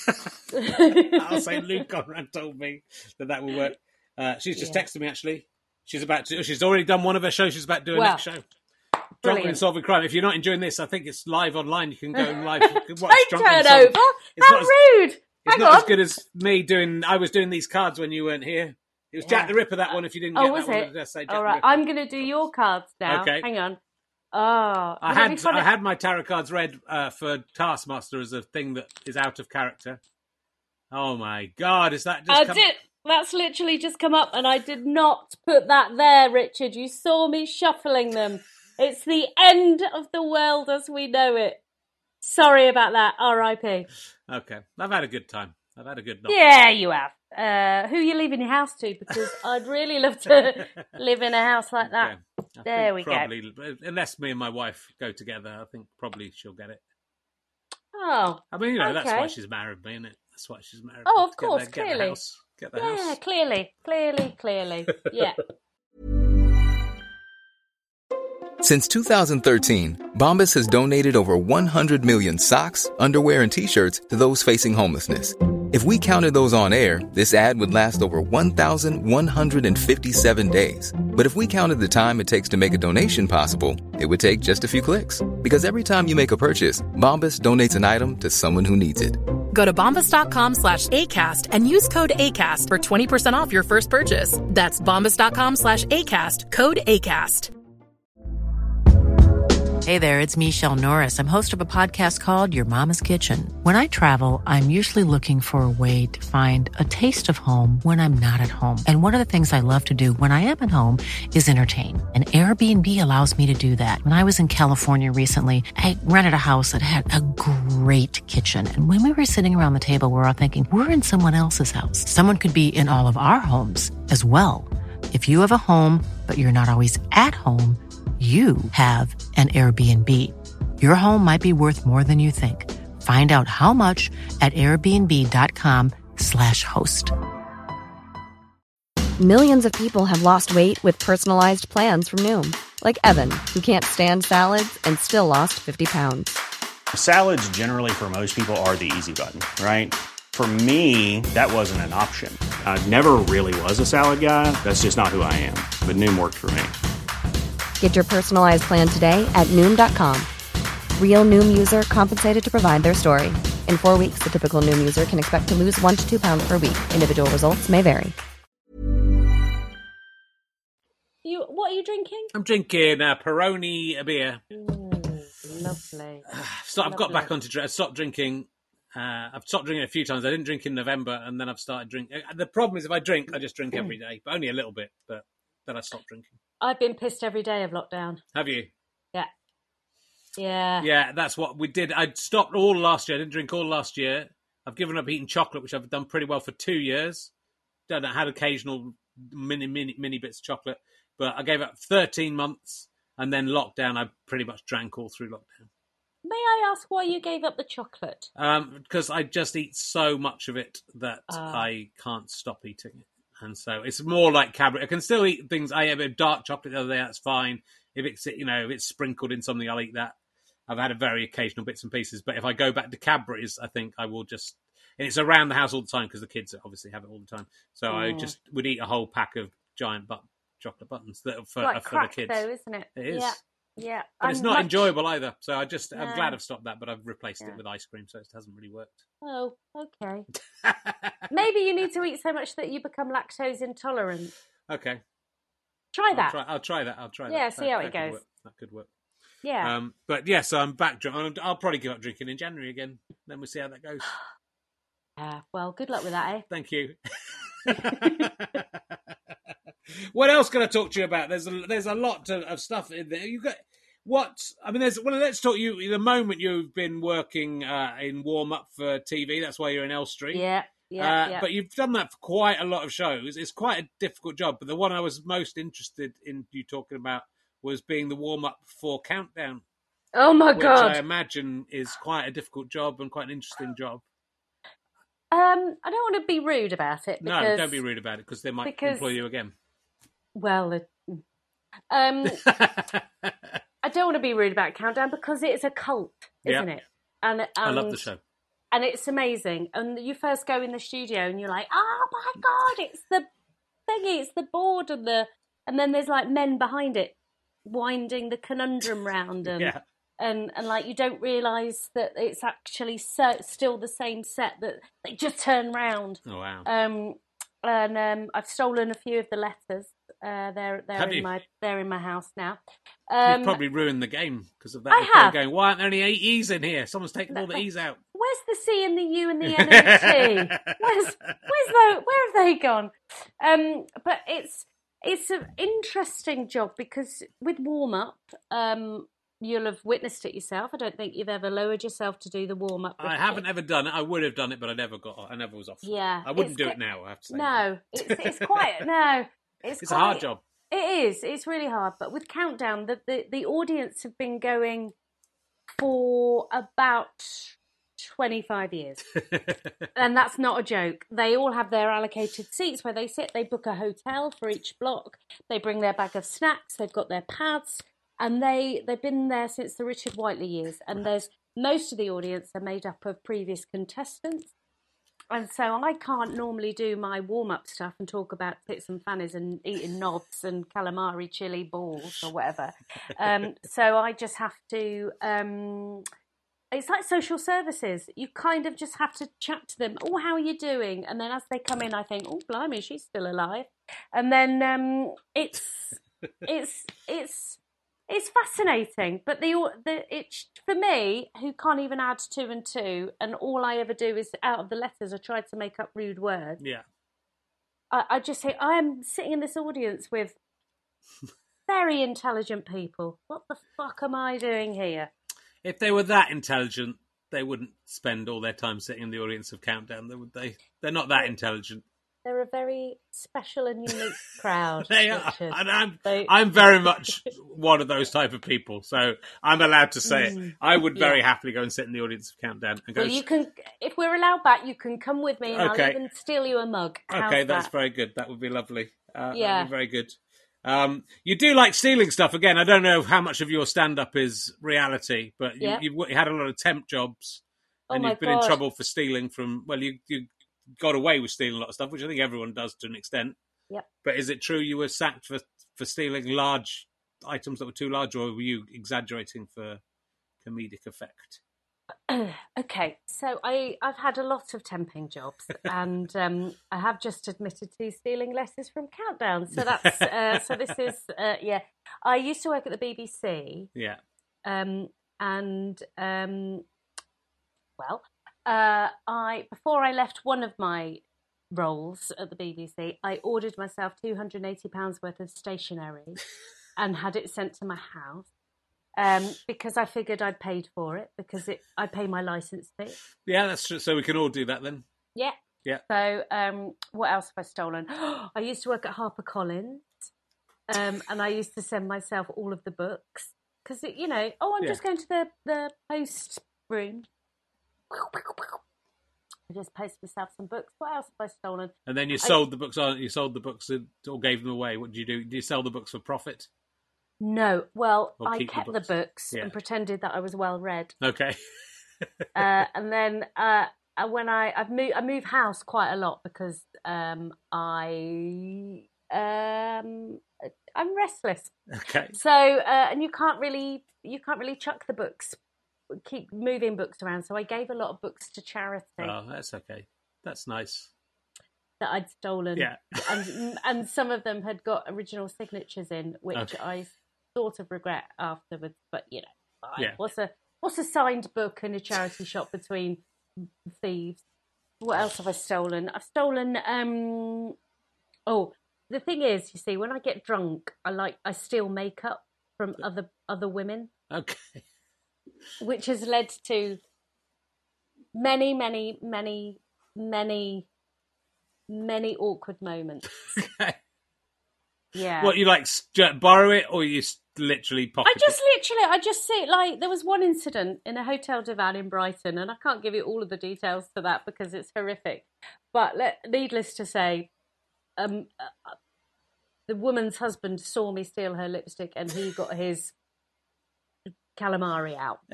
I'll say Lou Conrad told me that will work. She's just texted me, actually. She's already done one of her shows. She's about to do a next show. Drunk and Solving Crime. If you're not enjoying this, I think it's live online. You can go and live. Don't turn over. How rude. It's not as good as me I was doing these cards when you weren't here. It was Jack the Ripper, that one, if you didn't get that one. Was it? All right, I'm going to do your cards now. Okay. Hang on. Oh, I had my tarot cards read for Taskmaster as a thing that is out of character. Oh my God, is that just That's literally just come up, and I did not put that there, Richard. You saw me shuffling them. It's the end of the world as we know it. Sorry about that, R.I.P. Okay, I've had a good time. I've had a good night. Yeah, you have. Who are you leaving your house to? Because I'd really love to live in a house like that. Okay. There we go. Unless me and my wife go together, I think probably she'll get it. Oh. I mean, that's why she's married me, isn't it? That's why she's married me. Oh, of course, clearly. Get the house. Yeah, clearly. Yeah. Since 2013, Bombas has donated over 100 million socks, underwear, and T-shirts to those facing homelessness. If we counted those on air, this ad would last over 1,157 days. But if we counted the time it takes to make a donation possible, it would take just a few clicks. Because every time you make a purchase, Bombas donates an item to someone who needs it. Go to bombas.com/ACAST and use code ACAST for 20% off your first purchase. That's bombas.com/ACAST, code ACAST. Hey there, it's Michelle Norris. I'm host of a podcast called Your Mama's Kitchen. When I travel, I'm usually looking for a way to find a taste of home when I'm not at home. And one of the things I love to do when I am at home is entertain. And Airbnb allows me to do that. When I was in California recently, I rented a house that had a great kitchen. And when we were sitting around the table, we were all thinking, we're in someone else's house. Someone could be in all of our homes as well. If you have a home, but you're not always at home, you have an Airbnb. Your home might be worth more than you think. Find out how much at airbnb.com/host. Millions of people have lost weight with personalized plans from Noom. Like Evan, who can't stand salads and still lost 50 pounds. Salads generally for most people are the easy button, right? For me, that wasn't an option. I never really was a salad guy. That's just not who I am. But Noom worked for me. Get your personalized plan today at Noom.com. Real Noom user compensated to provide their story. In 4 weeks, the typical Noom user can expect to lose 1 to 2 pounds per week. Individual results may vary. What are you drinking? I'm drinking Peroni beer. Lovely. I've got back onto drink. I stopped drinking. I've stopped drinking a few times. I didn't drink in November, and then I've started drinking. The problem is if I drink, I just drink every day, but only a little bit. But then I stopped drinking. I've been pissed every day of lockdown. Have you? Yeah. Yeah. Yeah, that's what we did. I stopped all last year. I didn't drink all last year. I've given up eating chocolate, which I've done pretty well for 2 years. I had occasional mini bits of chocolate, but I gave up 13 months, and then lockdown, I pretty much drank all through lockdown. May I ask why you gave up the chocolate? Because I just eat so much of it that I can't stop eating it. And so it's more like Cadbury. I can still eat things. I have a dark chocolate the other day, that's fine. If it's sprinkled in something, I'll eat that. I've had a very occasional bits and pieces, but if I go back to Cadbury's, I think I will just. And it's around the house all the time because the kids obviously have it all the time. So I just would eat a whole pack of giant chocolate buttons that are for the kids. Though, isn't it? It is. Yeah. But it's not enjoyable either. So I'm glad I've stopped that, but I've replaced it with ice cream, so it hasn't really worked. Oh, okay. Maybe you need to eat so much that you become lactose intolerant. Okay. Try that. I'll try that. Yeah, see how it goes. That could work. Yeah. But yeah, so I'm back. I'll probably give up drinking in January again. Then we'll see how that goes. Well, good luck with that, eh? Thank you. What else can I talk to you about? There's a lot of stuff in there. You got let's talk. The moment you've been working in warm up for TV. That's why you're in Elstree. Yeah. But you've done that for quite a lot of shows. It's quite a difficult job. But the one I was most interested in you talking about was being the warm up for Countdown. Oh my God! Which I imagine is quite a difficult job and quite an interesting job. I don't want to be rude about it. No, don't be rude about it because they might employ you again. Well, I don't want to be rude about Countdown because it's a cult, isn't it? And I love the show. And it's amazing. And you first go in the studio and you're like, oh my God, it's the thingy, it's the board and then there's like men behind it winding the conundrum round and like you don't realise that it's actually still the same set, that they just turn round. Oh wow. And I've stolen a few of the letters. They're in my house now. You've probably ruined the game because of that. I have. Going, why aren't there any E's in here? Someone's taken all the E's out. Where's the C and the U and the N and the T? Where have they gone? But it's an interesting job because with warm up, you'll have witnessed it yourself. I don't think you've ever lowered yourself to do the warm up. I haven't ever done it. I would have done it, but I never was off. Yeah, I wouldn't do it now. I have to say. No, it's quite no. It's a hard job. It is. It's really hard. But with Countdown, the audience have been going for about 25 years. And that's not a joke. They all have their allocated seats where they sit. They book a hotel for each block. They bring their bag of snacks. They've got their pads. And they've been there since the Richard Whiteley years. And most of the audience are made up of previous contestants. And so I can't normally do my warm-up stuff and talk about tits and fannies and eating knobs and calamari chili balls or whatever. So I just have to... it's like social services. You kind of just have to chat to them. Oh, how are you doing? And then as they come in, I think, oh, blimey, she's still alive. And then it's fascinating, but it's for me, who can't even add 2 and 2, and all I ever do is out of the letters I try to make up rude words. Yeah, I just say I am sitting in this audience with very intelligent people. What the fuck am I doing here? If they were that intelligent, they wouldn't spend all their time sitting in the audience of Countdown, would they? They're not that intelligent. They're a very special and unique crowd. They are, and I'm very much one of those type of people, so I'm allowed to say it. I would very happily go and sit in the audience of Countdown and go. Well, you can, if we're allowed back, you can come with me, and I'll even steal you a mug. Okay, that's very good. That would be lovely. That'd be very good. You do like stealing stuff again. I don't know how much of your stand-up is reality, but you've had a lot of temp jobs, and you've been in trouble for stealing from. Well, you got away with stealing a lot of stuff, which I think everyone does to an extent. Yep. But is it true you were sacked for stealing large items that were too large, or were you exaggerating for comedic effect? Okay, so I've had a lot of temping jobs, and I have just admitted to stealing letters from Countdown. So that's so this is I used to work at the BBC. Yeah. Before I left one of my roles at the BBC, I ordered myself £280 worth of stationery and had it sent to my house. Because I figured I'd paid for it, because I pay my licence fee. Yeah, that's true. So we can all do that then. Yeah. Yeah. So what else have I stolen? I used to work at HarperCollins, and I used to send myself all of the books because, I'm just going to the post room. I just post myself some books. What else have I stolen? And then you sold the books. You sold the books or gave them away. What did you do? Do you sell the books for profit? No, well, Or I keep the kept the books? books Yeah. and pretended that I was well read. Okay. And then when I move house quite a lot because I'm restless. Okay. So and you can't really chuck the books, keep moving books around. So I gave a lot of books to charity Oh, that's okay. That's nice. that I'd stolen. Yeah. and some of them had got original signatures in, which Okay. I sort of regret afterwards. But you know, fine. Yeah. What's a signed book in a charity shop between thieves? What else have I stolen? I've stolen. The thing is, you see, when I get drunk, I steal makeup from other women, Okay. which has led to many, many, many, many, many awkward moments. Okay. Yeah. What, you like borrow it, or you literally pocket I just see it, like, there was one incident in a Hotel de Val in Brighton, and I can't give you all of the details to that because it's horrific. But needless to say, the woman's husband saw me steal her lipstick, and he got his calamari out.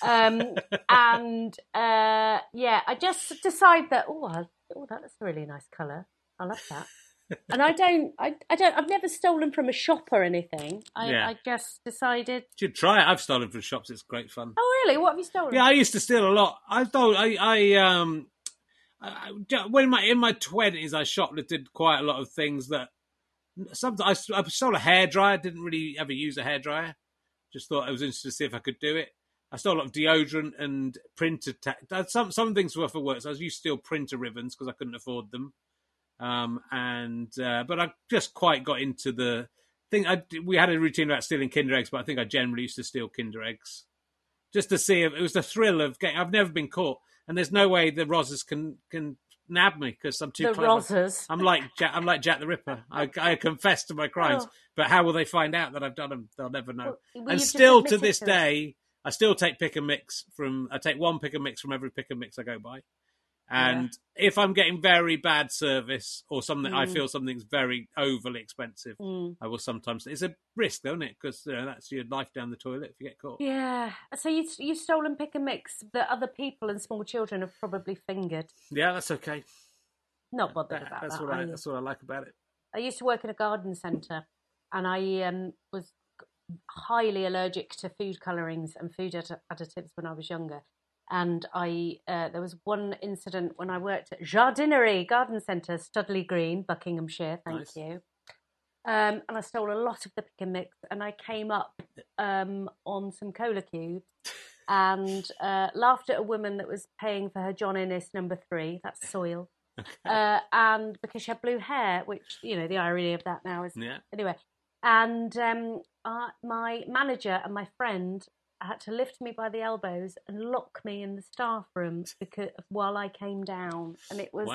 I just decide that that's a really nice colour. I love that. And I've never stolen from a shop or anything. I just decided. You should try it. I've stolen from shops. It's great fun. Oh, really? What have you stolen? Yeah, I used to steal a lot. When in my 20s, I shoplifted quite a lot of things that. Sometimes I stole a hairdryer. Didn't really ever use a hairdryer. Just thought I was interested to see if I could do it. I stole a lot of deodorant and printer. Some things were for work. So I used to steal printer ribbons because I couldn't afford them. But I just quite got into the thing. We had a routine about stealing Kinder eggs, but I think I generally used to steal Kinder eggs just to see if it was the thrill of getting. I've never been caught, and there's no way the Rozzers can nab me because I'm too clever. Rozzers. I'm like Jack the Ripper. I confess to my crimes, but how will they find out that I've done them? They'll never know. And still to this day, I still take pick and mix I take one pick and mix from every pick and mix I go by. And if I'm getting very bad service or something, I feel something's very overly expensive, I will sometimes. It's a risk, though, isn't it? Because that's your life down the toilet if you get caught. Yeah. So you've stolen pick and mix that other people and small children have probably fingered. Yeah, that's okay. Not bothered about that. That's what I like about it. I used to work in a garden centre, and I was highly allergic to food colourings and food additives when I was younger. And there was one incident when I worked at Jardinerie Garden Centre, Studley Green, Buckinghamshire. Thank you. And I stole a lot of the pick and mix, and I came up on some cola cubes and laughed at a woman that was paying for her John Innes No. 3. That's soil. And because she had blue hair, which, you know, the irony of that now is... Yeah. Anyway. And my manager and my friend had to lift me by the elbows and lock me in the staff room while I came down, and it was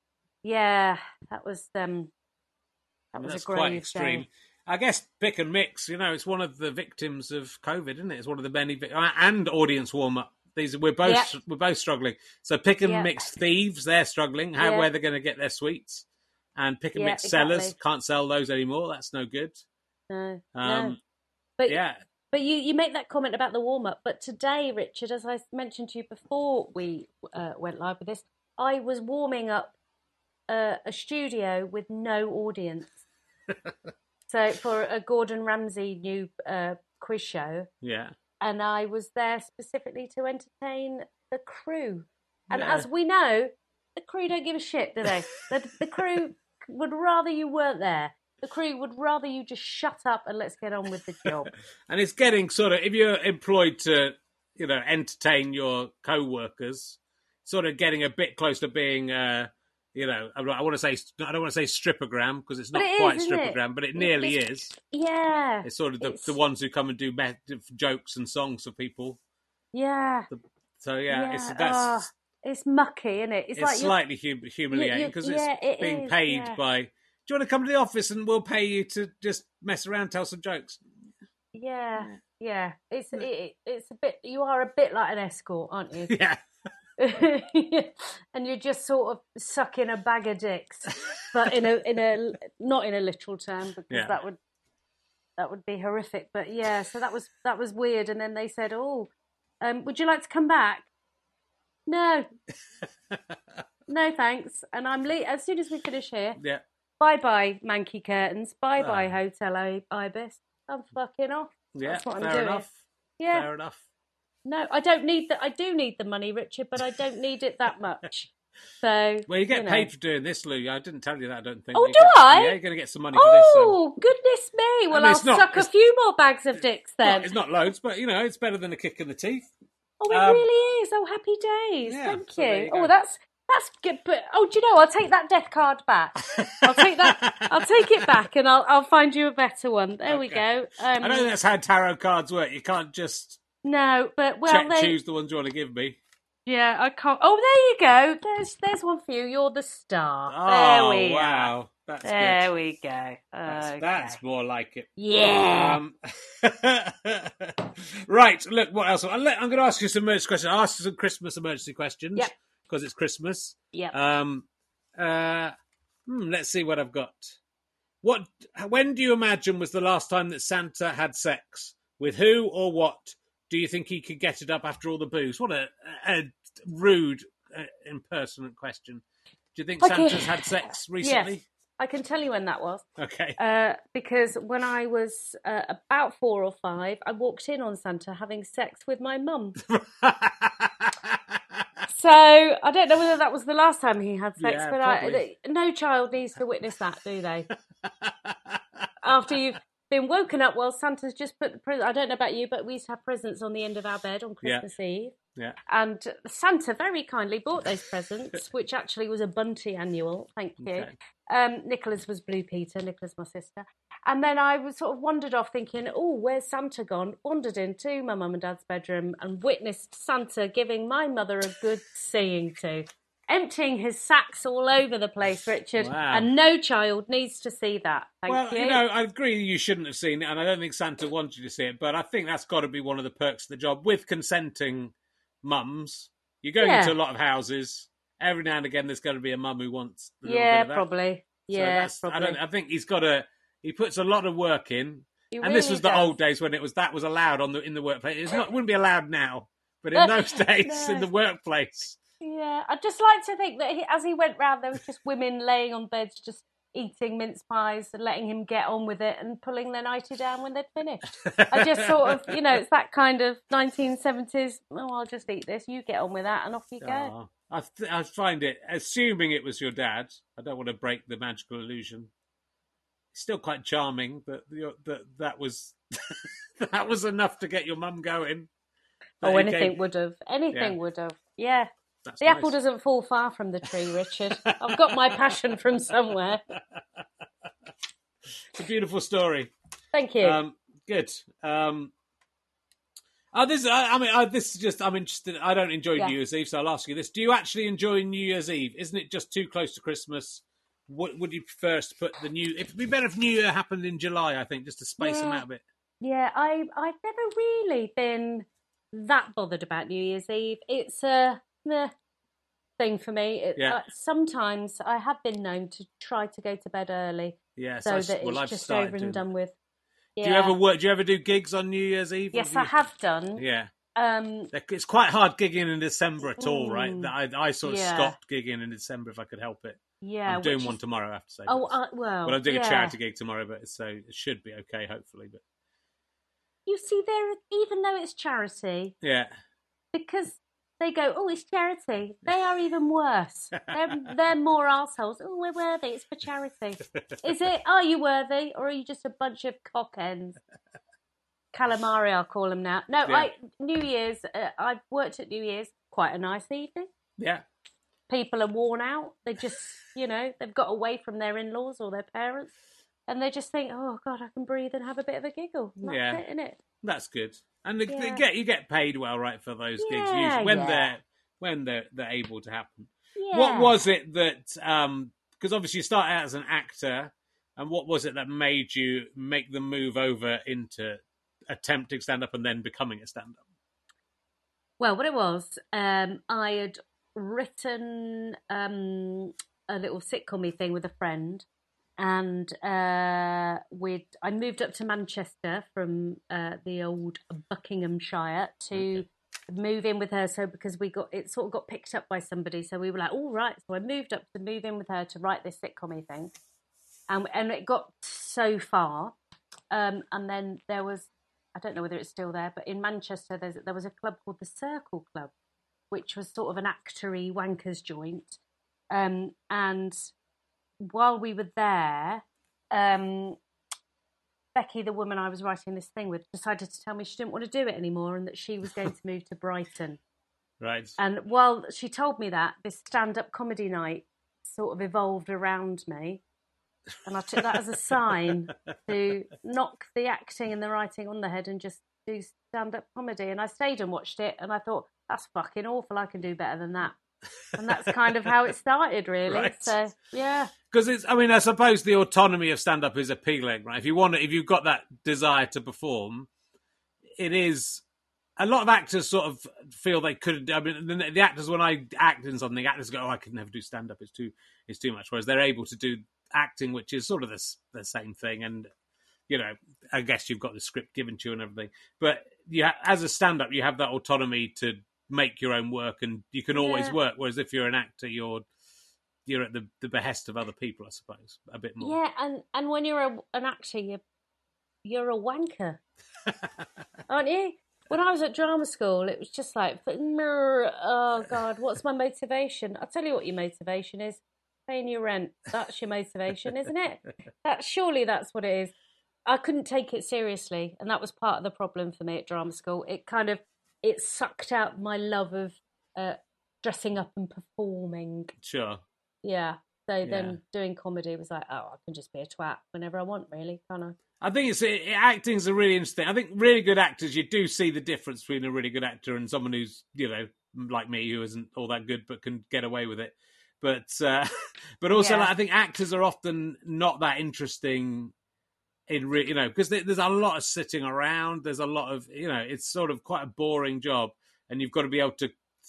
that was a grave quite extreme. day. I guess pick and mix. You know, it's one of the victims of COVID, isn't it? It's one of the many and audience warm up. We're both struggling. So pick and mix thieves, they're struggling. Where they're going to get their sweets, and pick and mix sellers can't sell those anymore. That's no good. No. But But you make that comment about the warm-up. But today, Richard, as I mentioned to you before we went live with this, I was warming up a studio with no audience. So for a Gordon Ramsay new quiz show. Yeah. And I was there specifically to entertain the crew. And as we know, the crew don't give a shit, do they? The crew would rather you weren't there. The crew would rather you just shut up and let's get on with the job. And it's getting sort of, if you're employed to, you know, entertain your co-workers, sort of getting a bit close to being, you know, I don't want to say strippogram because it's not quite strippogram, but it nearly is. Yeah. It's sort of the ones who come and do jokes and songs for people. Yeah. It's mucky, isn't it? It's like slightly humiliating because it's being paid by... Do you want to come to the office and we'll pay you to just mess around, tell some jokes? Yeah. It's a bit. You are a bit like an escort, aren't you? Yeah. And you're just sort of sucking a bag of dicks, but in a not in a literal term because that would That would be horrific. But yeah, so that was weird. And then they said, "Oh, would you like to come back?" No, no, thanks. And I'm as soon as we finish here. Yeah. Bye Manky Curtains. Bye Hotel Ibis. I'm fucking off. Yeah. That's what I'm fair doing. enough. Yeah. Fair enough. No, I don't need that. I do need the money, Richard, but I don't need it that much. So, well, you get paid for doing this, Lou. I didn't tell you that, I don't think. Oh, do I? Yeah, you're going to get some money for this. Oh, goodness me. Well, I'll suck a few more bags of dicks then. It's not loads, but, it's better than a kick in the teeth. Oh, it really is. Oh, happy days. Yeah, Thank so you. you That's good. But, do you know, I'll take that death card back. I'll take it back and I'll find you a better one. There we go. I know that's how tarot cards work. You can't just no, but choose the ones you want to give me. Yeah, I can't. Oh, there you go. There's one for you. You're the star. Oh, there we wow. are. That's there good. we go. That's more like it. Yeah. Right. Look, what else? I'm going to ask you some emergency questions. I'll ask you some Christmas emergency questions. Yep. Because it's Christmas. Yep. Let's see what I've got. When do you imagine was the last time that Santa had sex? With who or what? Do you think he could get it up after all the booze? What a rude, impertinent question. Do you think Santa's had sex recently? Yes, I can tell you when that was. Okay. Because when I was about 4 or 5, I walked in on Santa having sex with my mum. So I don't know whether that was the last time he had sex, but no child needs to witness that, do they? After you've been woken up while Santa's just put the present. I don't know about you, but we used to have presents on the end of our bed on Christmas Eve. Yeah. And Santa very kindly bought those presents, which actually was a Bunty annual. Thank you. Okay. Nicholas was Blue Peter, Nicholas my sister. And then I was sort of wandered off thinking, oh, where's Santa gone? Wandered into my mum and dad's bedroom and witnessed Santa giving my mother a good seeing to. Emptying his sacks all over the place, Richard. Wow. And no child needs to see that. Thank you. I agree you shouldn't have seen it, and I don't think Santa wanted you to see it, but I think that's got to be one of the perks of the job. With consenting mums, you're going into a lot of houses. Every now and again, there's going to be a mum who wants a little bit of that. Probably. I think he puts a lot of work in. And this was the old days when that was allowed in the workplace. It wouldn't be allowed now, but in those days, in the workplace. Yeah, I'd just like to think that as he went round, there was just women laying on beds, just eating mince pies and letting him get on with it and pulling their nightie down when they'd finished. I just sort of, it's that kind of 1970s, I'll just eat this, you get on with that and off you go. I find it, assuming it was your dad, I don't want to break the magical illusion. Still quite charming, but that was that was enough to get your mum going. Anything would have. Anything would have. Yeah. That's the apple doesn't fall far from the tree, Richard. I've got my passion from somewhere. It's a beautiful story. Thank you. Good. This is just, I'm interested. I don't enjoy New Year's Eve, so I'll ask you this. Do you actually enjoy New Year's Eve? Isn't it just too close to Christmas? Would you prefer to put it'd be better if New Year happened in July, I think, just to space them out a bit. Yeah, I've never really been that bothered about New Year's Eve. It's a thing for me. Sometimes I have been known to try to go to bed early, so that it's just over and done with. Yeah. Do you ever do gigs on New Year's Eve? Yes, I have done. Yeah. It's quite hard gigging in December at all, right? I sort of stopped gigging in December if I could help it. Yeah, I'm doing one tomorrow, I have to say. Well, I'm doing a charity gig tomorrow, so it should be okay, hopefully. But you see, even though it's charity, because they go, oh, it's charity. They are even worse. They're more arseholes. Oh, we're worthy. It's for charity. Is it? Are you worthy, or are you just a bunch of cockends? Calamari, I'll call them now. No, New Year's. I've worked at New Year's. Quite a nice evening. Yeah. People are worn out. They just, they've got away from their in-laws or their parents, and they just think, oh God, I can breathe and have a bit of a giggle. That's it, innit? That's good. And you get paid well, right, for those gigs usually when they're able to happen. Yeah. What was it that? Because obviously you start out as an actor, and what was it that made you make the move over into attempting stand-up and then becoming a stand-up? Well, what it was, I had written a little sitcom-y thing with a friend, And I moved up to Manchester from the old Buckinghamshire to move in with her. So because it sort of got picked up by somebody, so we were like, all right. So I moved up to move in with her to write this sitcom thing, and it got so far. And then there was, I don't know whether it's still there, but in Manchester there was a club called the Circle Club, which was sort of an actory wankers joint, and while we were there, Becky, the woman I was writing this thing with, decided to tell me she didn't want to do it anymore and that she was going to move to Brighton. Right. And while she told me that, this stand-up comedy night sort of evolved around me. And I took that as a sign to knock the acting and the writing on the head and just do stand-up comedy. And I stayed and watched it and I thought, that's fucking awful. I can do better than that. And that's kind of how it started, really. Right. So, yeah. Because I suppose the autonomy of stand-up is appealing, right? If you've got that desire to perform, it is. A lot of actors sort of feel they couldn't. I mean, the actors, when I act in something, actors go, "Oh, I could never do stand-up. It's too much." Whereas they're able to do acting, which is sort of the same thing. And I guess you've got the script given to you and everything. But as a stand-up, you have that autonomy to make your own work, and you can always work. Whereas if you're an actor, you're at the behest of other people, I suppose, a bit more. Yeah, and when you're an actor, you're a wanker, aren't you? When I was at drama school, it was just like, oh God, what's my motivation? I'll tell you what your motivation is: paying your rent. That's your motivation, isn't it? Surely that's what it is. I couldn't take it seriously, and that was part of the problem for me at drama school. It sucked out my love of dressing up and performing. Sure. Yeah. So then doing comedy was like, oh, I can just be a twat whenever I want, really, can't I? I think acting's a really interesting. I think really good actors, you do see the difference between a really good actor and someone who's, like me, who isn't all that good but can get away with it. But also, I think actors are often not that interesting. Because there's a lot of sitting around. There's a lot of, it's sort of quite a boring job, and you've got to be able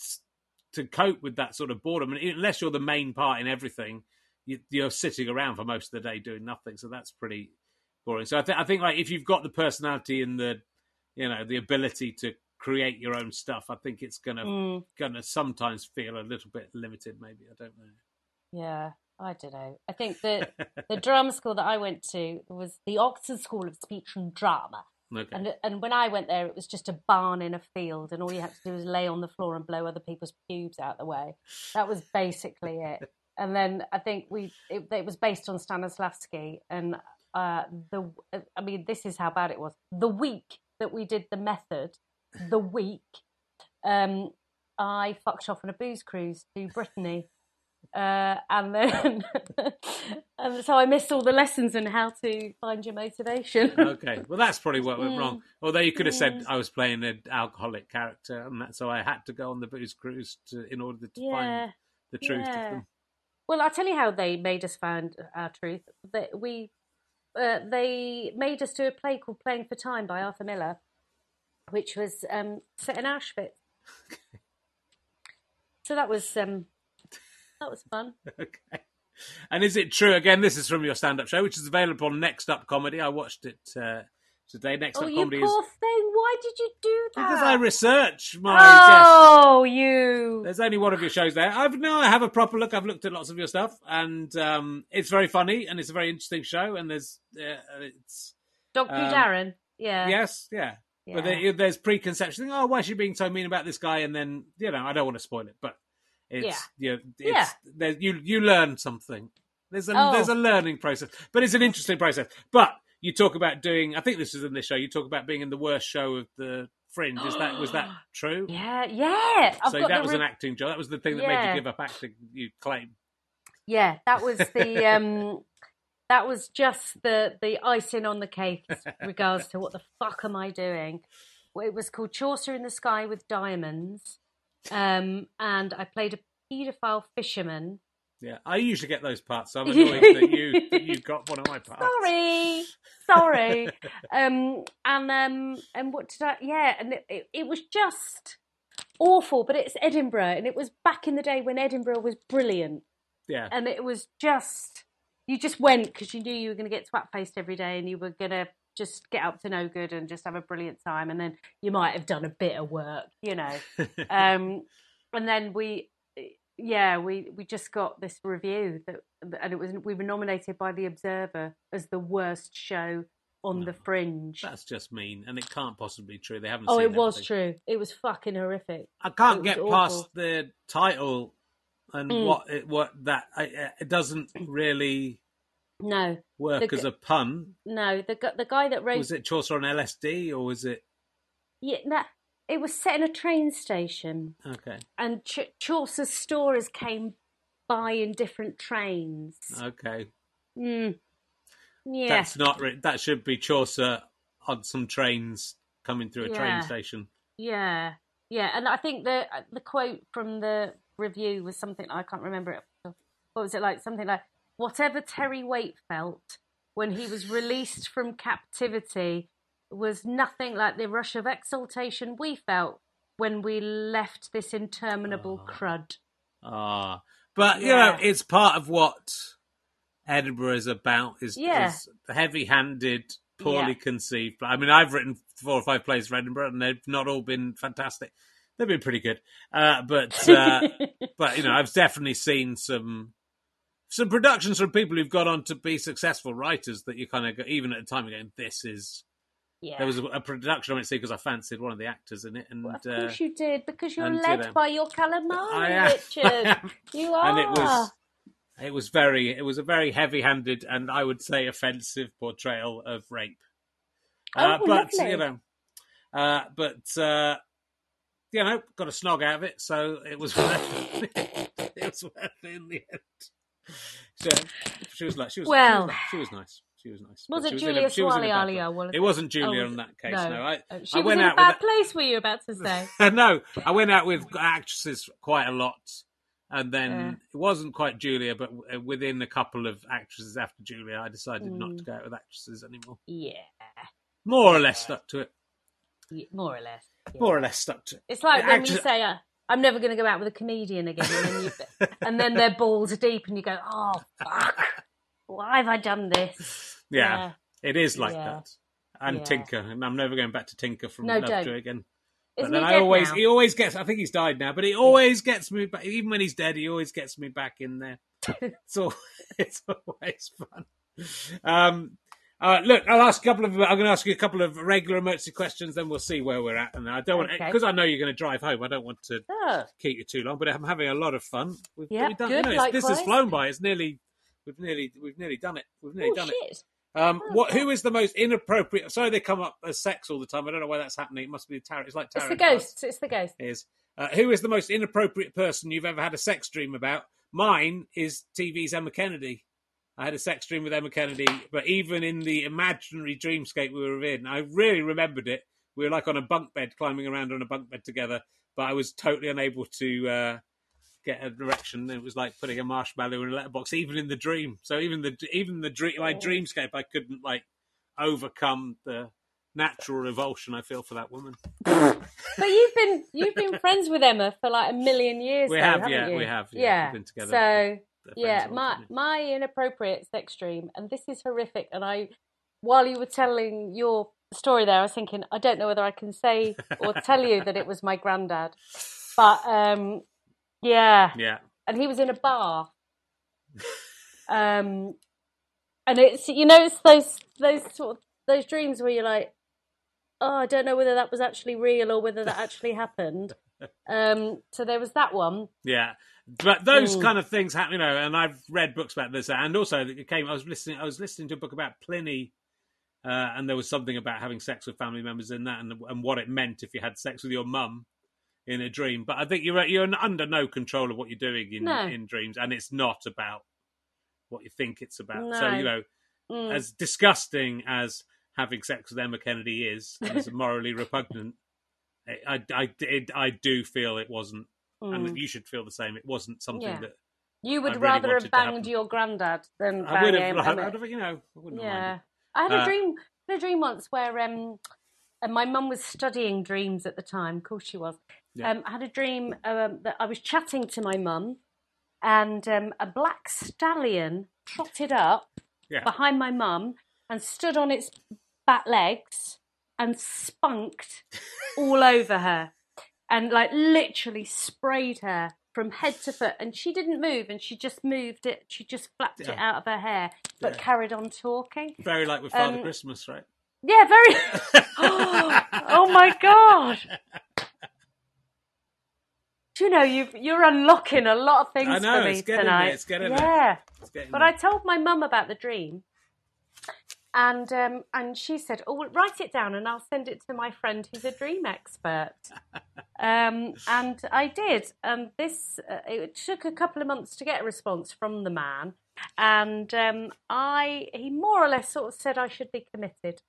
to cope with that sort of boredom. And unless you're the main part in everything, you're sitting around for most of the day doing nothing. So that's pretty boring. So I think like if you've got the personality and the ability to create your own stuff, I think it's gonna sometimes feel a little bit limited. Maybe, I don't know. Yeah. I don't know. I think the drama school that I went to was the Oxford School of Speech and Drama. Okay. And when I went there, it was just a barn in a field, and all you had to do was lay on the floor and blow other people's pubes out the way. That was basically it. And then I think it was based on Stanislavski, and this is how bad it was. The week that we did the method, I fucked off on a booze cruise to Brittany. And so I missed all the lessons on how to find your motivation. Okay, well that's probably what went wrong. Although you could have said I was playing an alcoholic character, and that's so I had to go on the booze cruise in order to find the truth of them. Well, I'll tell you how they made us find our truth. They made us do a play called Playing for Time by Arthur Miller, which was set in Auschwitz. Okay. So that was fun. Okay. And is it true, again, this is from your stand-up show, which is available on Next Up Comedy. I watched it today. Next Up Comedy you poor thing. Why did you do that? Because I research my guests. Oh, you. There's only one of your shows there. I have a proper look. I've looked at lots of your stuff, and it's very funny, and it's a very interesting show, and there's... it's Dr. Darren, yeah. Yes, yeah. But there's preconception. Why is she being so mean about this guy? And then, I don't want to spoil it, but... you learn something. There's a learning process, but it's an interesting process. But you talk about doing. I think this is in this show. You talk about being in the worst show of the Fringe. Was that true? Yeah. So that was an acting job. That was the thing that made you give up acting. You claim. Yeah, that was the. That was just the icing on the cake with regards to what the fuck am I doing. Well, it was called Chaucer in the Sky with Diamonds. And I played a paedophile fisherman. Yeah, I usually get those parts, so I'm annoyed that you got one of my parts. Sorry. And what did I? Yeah, and it was just awful. But it's Edinburgh, and it was back in the day when Edinburgh was brilliant. Yeah, and it was just you just went because you knew you were going to get twat-faced every day and you were going to just get up to no good and just have a brilliant time. And then you might have done a bit of work, you know. And then we just got this review and we were nominated by The Observer as the worst show on the Fringe. That's just mean, and it can't possibly be true. They haven't. Oh, seen it was everything. true. It was fucking horrific. I can't get awful. past the title and it doesn't really work as a pun. No, the guy that wrote, was it Chaucer on LSD or was it? Yeah, it was set in a train station. Okay. And Chaucer's stories came by in different trains. Okay. Yeah. That's not. That should be Chaucer on some trains coming through a train station. Yeah. Yeah. And I think the quote from the review was something, I can't remember it. What was it like? Something like, whatever Terry Waite felt when he was released from captivity was nothing like the rush of exultation we felt when we left this interminable crud. But, you know, it's part of what Edinburgh is about, is heavy-handed, poorly conceived. I mean, I've written 4 or 5 plays for Edinburgh, and they've not all been fantastic. They've been pretty good. But you know, I've definitely seen some productions from people who've gone on to be successful writers that you kind of go, even at the time, going, this is... Yeah. There was a production I went to see because I fancied one of the actors in it. And, well, of course you did, because you're led by your calamari, Richard. You are. And it was a very heavy-handed and I would say offensive portrayal of rape. But lovely. You know, got a snog out of it, so it was worth it. It was worth it in the end. So she was nice. She was nice. Was it Julia Swali? It wasn't Julia in that case. No, she was in a bad place. Were you about to say? No, I went out with actresses quite a lot, and then it wasn't quite Julia, but within a couple of actresses after Julia, I decided not to go out with actresses anymore. Yeah, more or less stuck to it. Yeah, more or less. Yeah. More or less stuck to it. It's like when you say, I'm never going to go out with a comedian again, and then they're balls deep, and you go, oh fuck. Why have I done this? Yeah, it is like that. And Tinker, and I'm never going back to Tinker from Lovejoy again. But then he always gets, I think he's died now, but he always gets me back, even when he's dead, he always gets me back in there. It's always fun. Look, I'm going to ask you a couple of regular emergency questions, then we'll see where we're at. And I don't want, because I know you're going to drive home, I don't want to keep you too long, but I'm having a lot of fun. We've done, good, this has flown by. It's nearly... We've nearly done it. Who is the most inappropriate? Sorry, they come up as sex all the time. I don't know why that's happening. It must be the tarot. It's like tarot. It's the ghost. It is. Who is the most inappropriate person you've ever had a sex dream about? Mine is TV's Emma Kennedy. I had a sex dream with Emma Kennedy, but even in the imaginary dreamscape we were in, I really remembered it. We were like on a bunk bed, climbing around on a bunk bed together, but I was totally unable to get an erection. It was like putting a marshmallow in a letterbox, even in the dream. So even my dreamscape, I couldn't like overcome the natural revulsion I feel for that woman. But you've been friends with Emma for like a million years. We have. We've been together. So my inappropriate sex dream, and this is horrific. And while you were telling your story there, I was thinking, I don't know whether I can say or tell you that it was my granddad, but. Yeah. And he was in a bar. And it's, it's those dreams where you're like, oh, I don't know whether that was actually real or whether that actually happened. So there was that one. Yeah. But those kind of things happen, and I've read books about this, and also I was listening to a book about Pliny, and there was something about having sex with family members in that, and what it meant if you had sex with your mum in a dream. But I think you're under no control of what you're doing in dreams, and it's not about what you think it's about. No. So, as disgusting as having sex with Emma Kennedy is, as morally repugnant, I do feel it wasn't, and you should feel the same. It wasn't something that you would rather have banged your granddad than bang Emma. I wouldn't mind it. I had a dream once where and my mum was studying dreams at the time. Of course she was. I had a dream that I was chatting to my mum, and a black stallion trotted up behind my mum and stood on its back legs and spunked all over her and like literally sprayed her from head to foot, and she didn't move, and she just moved it. She just flapped it out of her hair, but carried on talking. Very like with Father Christmas, right? Yeah, very. Oh my God! Do you know you're unlocking a lot of things for me tonight? It's getting there. But I told my mum about the dream, and she said, "Oh, well, write it down, and I'll send it to my friend who's a dream expert." And I did. And it took a couple of months to get a response from the man. And he more or less sort of said I should be committed.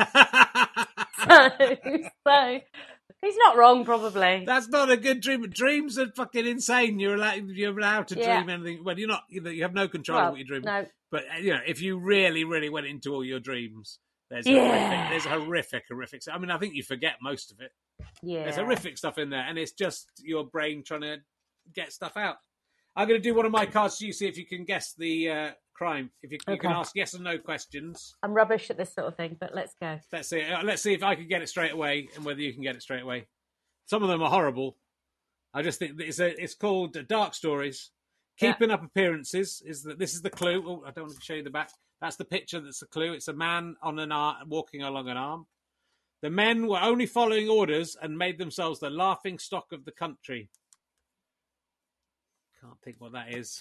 so he's not wrong, probably. That's not a good dream. Dreams are fucking insane. You're allowed to dream anything. Well, you're not. You have no control of what you dream. No. But if you really, really went into all your dreams, there's horrific. I mean, I think you forget most of it. Yeah. There's horrific stuff in there, and it's just your brain trying to get stuff out. I'm going to do one of my cards to you, see if you can guess the crime. If you can ask yes or no questions. I'm rubbish at this sort of thing, but let's go. Let's see. Let's see if I can get it straight away, and whether you can get it straight away. Some of them are horrible. I just think it's called Dark Stories. Keeping up appearances this is the clue. Oh, I don't want to show you the back. That's the picture. That's the clue. It's a man on an arm walking along an arm. The men were only following orders and made themselves the laughing stock of the country. Can't think what that is.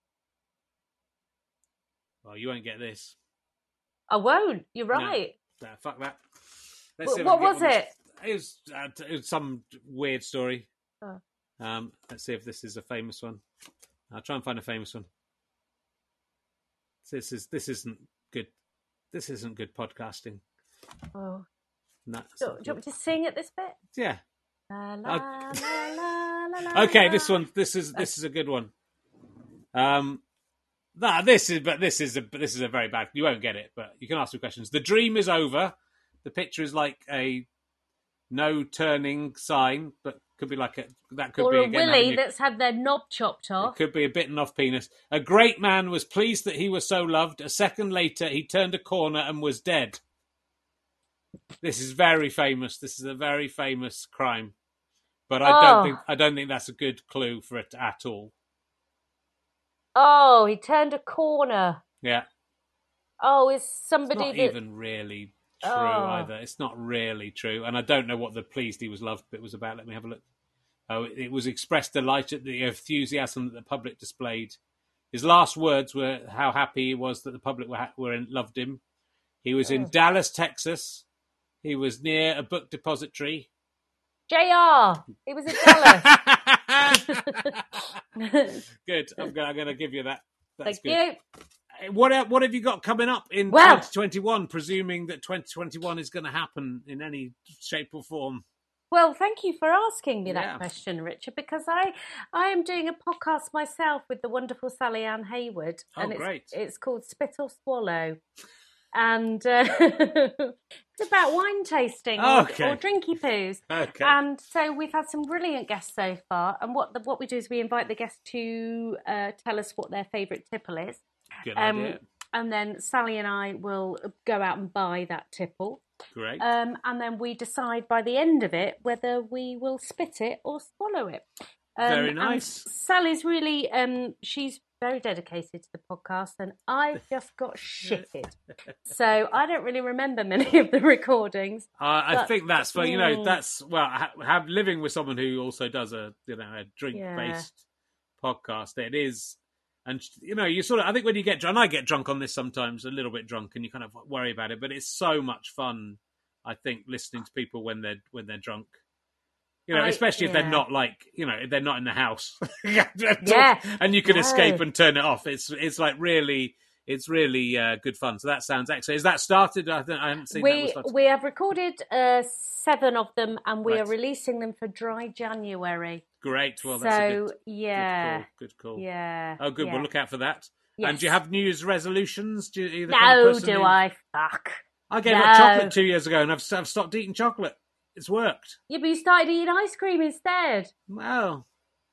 Well, you won't get this. I won't. You're right. No, fuck that. What was it? It was some weird story. Oh. Let's see if this is a famous one. I'll try and find a famous one. This isn't good. This isn't good podcasting. Oh. No, do you want me to sing at this bit? Yeah. La, la, la, la, la, la, okay, this is a good one. This is a very bad. You won't get it, but you can ask some questions. The dream is over. The picture is like a no turning sign, but could be like or a willy that's had their knob chopped off. It could be a bitten off penis. A great man was pleased that he was so loved. A second later, he turned a corner and was dead. This is very famous. This is a very famous crime, but I don't think that's a good clue for it at all. Oh, he turned a corner. Yeah. Oh, is somebody it's not even really true either. It's not really true, and I don't know what the pleased he was loved bit was about. Let me have a look. Oh, it was expressed delight at the enthusiasm that the public displayed. His last words were how happy he was that the public loved him. He was in Dallas, Texas. He was near a book depository. JR. He was in Dallas. Good. I'm going to give you that. That's Thank you. What have you got coming up in 2021, presuming that 2021 is going to happen in any shape or form? Well, thank you for asking me that question, Richard, because I am doing a podcast myself with the wonderful Sally Ann Hayward. And great. It's called Spit or Swallow. And it's about wine tasting or drinky poos. Okay. And so we've had some brilliant guests so far. And what we do is we invite the guests to tell us what their favourite tipple is. Good idea. And then Sally and I will go out and buy that tipple. Great. And then we decide by the end of it whether we will spit it or swallow it. Very nice. Sally's really, she's very dedicated to the podcast, and I've just got shitted. So I don't really remember many of the recordings. I think that's for have living with someone who also does a drink-based podcast. It is. And, you sort of, I think when you get drunk, and I get drunk on this sometimes, a little bit drunk, and you kind of worry about it, but it's so much fun, I think, listening to people when they're drunk. Especially if they're not if they're not in the house. And you can escape and turn it off. It's really good fun. So that sounds excellent. Is that started? I haven't seen that. We have recorded 7 of them, and we are releasing them for Dry January. Great. Well, that's good call. Yeah. Oh, good. Yeah. We'll look out for that. Yes. And do you have New Year's resolutions? I? Fuck. I gave up chocolate 2 years ago, and I've stopped eating chocolate. It's worked. Yeah, but you started eating ice cream instead. Well,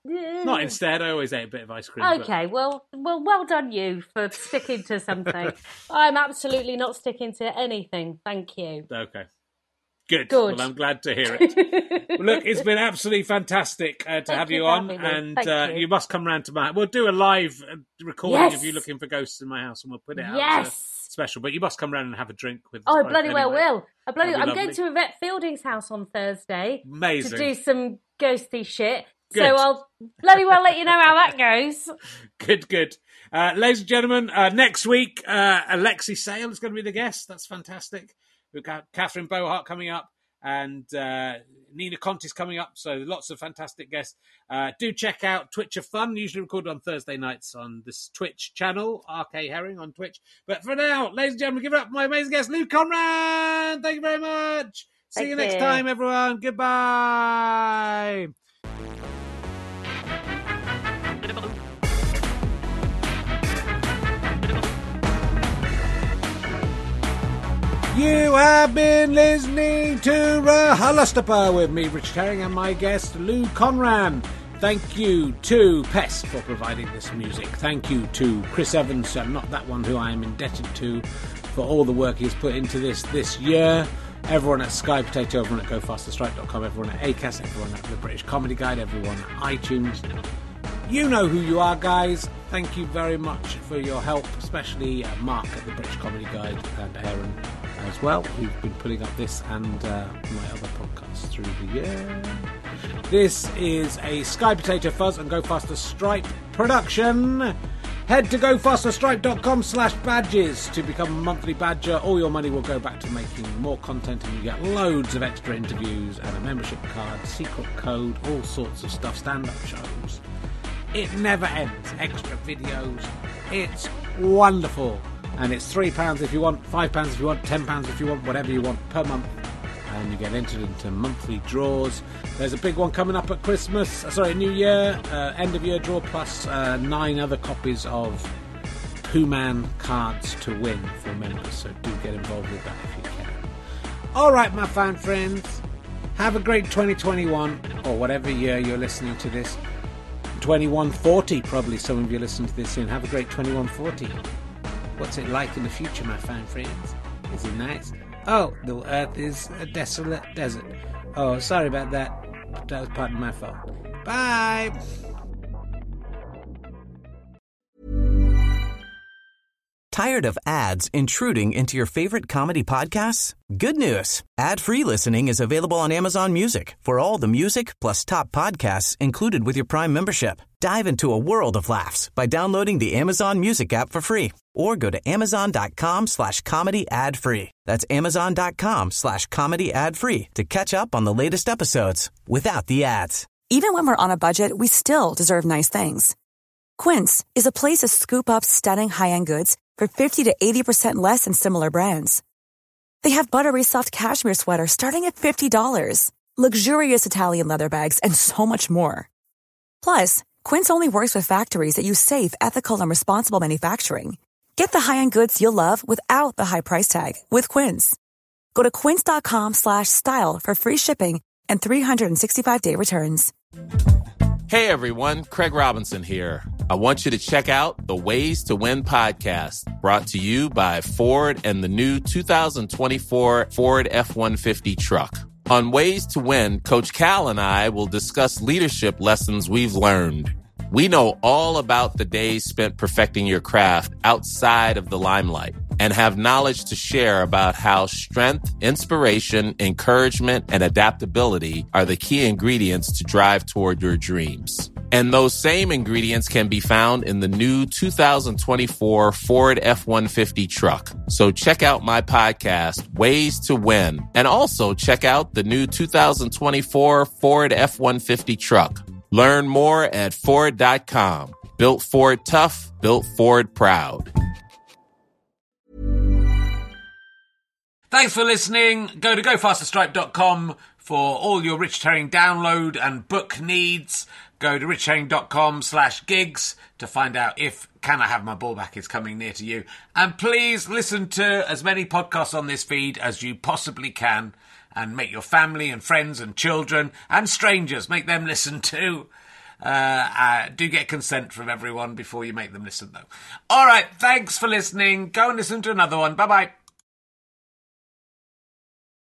Not instead. I always ate a bit of ice cream. Okay, well, well done you for sticking to something. I'm absolutely not sticking to anything. Thank you. Okay. Good. Well, I'm glad to hear it. Well, look, it's been absolutely fantastic to have you on, and you must come round to my. We'll do a live recording of you looking for ghosts in my house, and we'll put it out as a special. But you must come round and have a drink with. Oh, I bloody well will. I'm going to Yvette Fielding's house on Thursday. Amazing. To do some ghosty shit. Good. So I'll bloody well let you know how that goes. Good. Ladies and gentlemen, next week, Alexi Sale is going to be the guest. That's fantastic. We've got Catherine Bohart coming up, and Nina Conti's coming up. So lots of fantastic guests. Do check out Twitch of Fun, usually recorded on Thursday nights on this Twitch channel, RK Herring on Twitch. But for now, ladies and gentlemen, give it up for my amazing guest, Lou Conran. Thank you very much. See you next time, everyone. Goodbye. You have been listening to RHLSTP with me, Richard Herring, and my guest, Lou Conran. Thank you to Pest for providing this music. Thank you to Chris Evans, and not that one who I am indebted to, for all the work he's put into this year. Everyone at Sky Potato, everyone at GoFasterStripe.com, everyone at Acast, everyone at the British Comedy Guide, everyone at iTunes. You know who you are, guys. Thank you very much for your help, especially Mark at the British Comedy Guide and Aaron as well, who've been putting up this and my other podcasts through the year. This is a Sky Potato Fuzz and Go Faster Stripe production. Head to gofasterstripe.com/badges to become a monthly badger. All your money will go back to making more content, and you get loads of extra interviews and a membership card, secret code, all sorts of stuff, stand-up shows. It never ends. Extra videos. It's wonderful. And it's £3 if you want, £5 if you want, £10 if you want, whatever you want per month. And you get entered into monthly draws. There's a big one coming up at New Year, end of year draw, plus 9 other copies of Pooh-Man cards to win for members. So do get involved with that if you can. All right, my fine friends. Have a great 2021, or whatever year you're listening to this. 2140, probably some of you listen to this soon. Have a great 2140. What's it like in the future, my fine friends? Is it nice? Oh, the earth is a desolate desert. Oh, sorry about that. That was part of my fault. Bye! Tired of ads intruding into your favorite comedy podcasts? Good news. Ad-free listening is available on Amazon Music for all the music plus top podcasts included with your Prime membership. Dive into a world of laughs by downloading the Amazon Music app for free or go to amazon.com/comedy ad-free. That's amazon.com/comedy ad-free to catch up on the latest episodes without the ads. Even when we're on a budget, we still deserve nice things. Quince is a place to scoop up stunning high-end goods for 50 to 80% less than similar brands. They have buttery soft cashmere sweaters starting at $50, luxurious Italian leather bags, and so much more. Plus, Quince only works with factories that use safe, ethical, and responsible manufacturing. Get the high-end goods you'll love without the high price tag with Quince. Go to quince.com/style for free shipping and 365-day returns. Hey everyone, Craig Robinson here. I want you to check out the Ways to Win podcast, brought to you by Ford and the new 2024 Ford F-150 truck. On Ways to Win, Coach Cal and I will discuss leadership lessons we've learned. We know all about the days spent perfecting your craft outside of the limelight and have knowledge to share about how strength, inspiration, encouragement, and adaptability are the key ingredients to drive toward your dreams. And those same ingredients can be found in the new 2024 Ford F-150 truck. So check out my podcast, Ways to Win, and also check out the new 2024 Ford F-150 truck. Learn more at Ford.com. Built Ford tough, built Ford proud. Thanks for listening. Go to gofasterstripe.com for all your Richard Herring download and book needs. Go to richardherring.com/gigs to find out if Can I Have My Ball Back is coming near to you. And please listen to as many podcasts on this feed as you possibly can. And make your family and friends and children and strangers, make them listen too. Do get consent from everyone before you make them listen, though. All right, thanks for listening. Go and listen to another one. Bye-bye.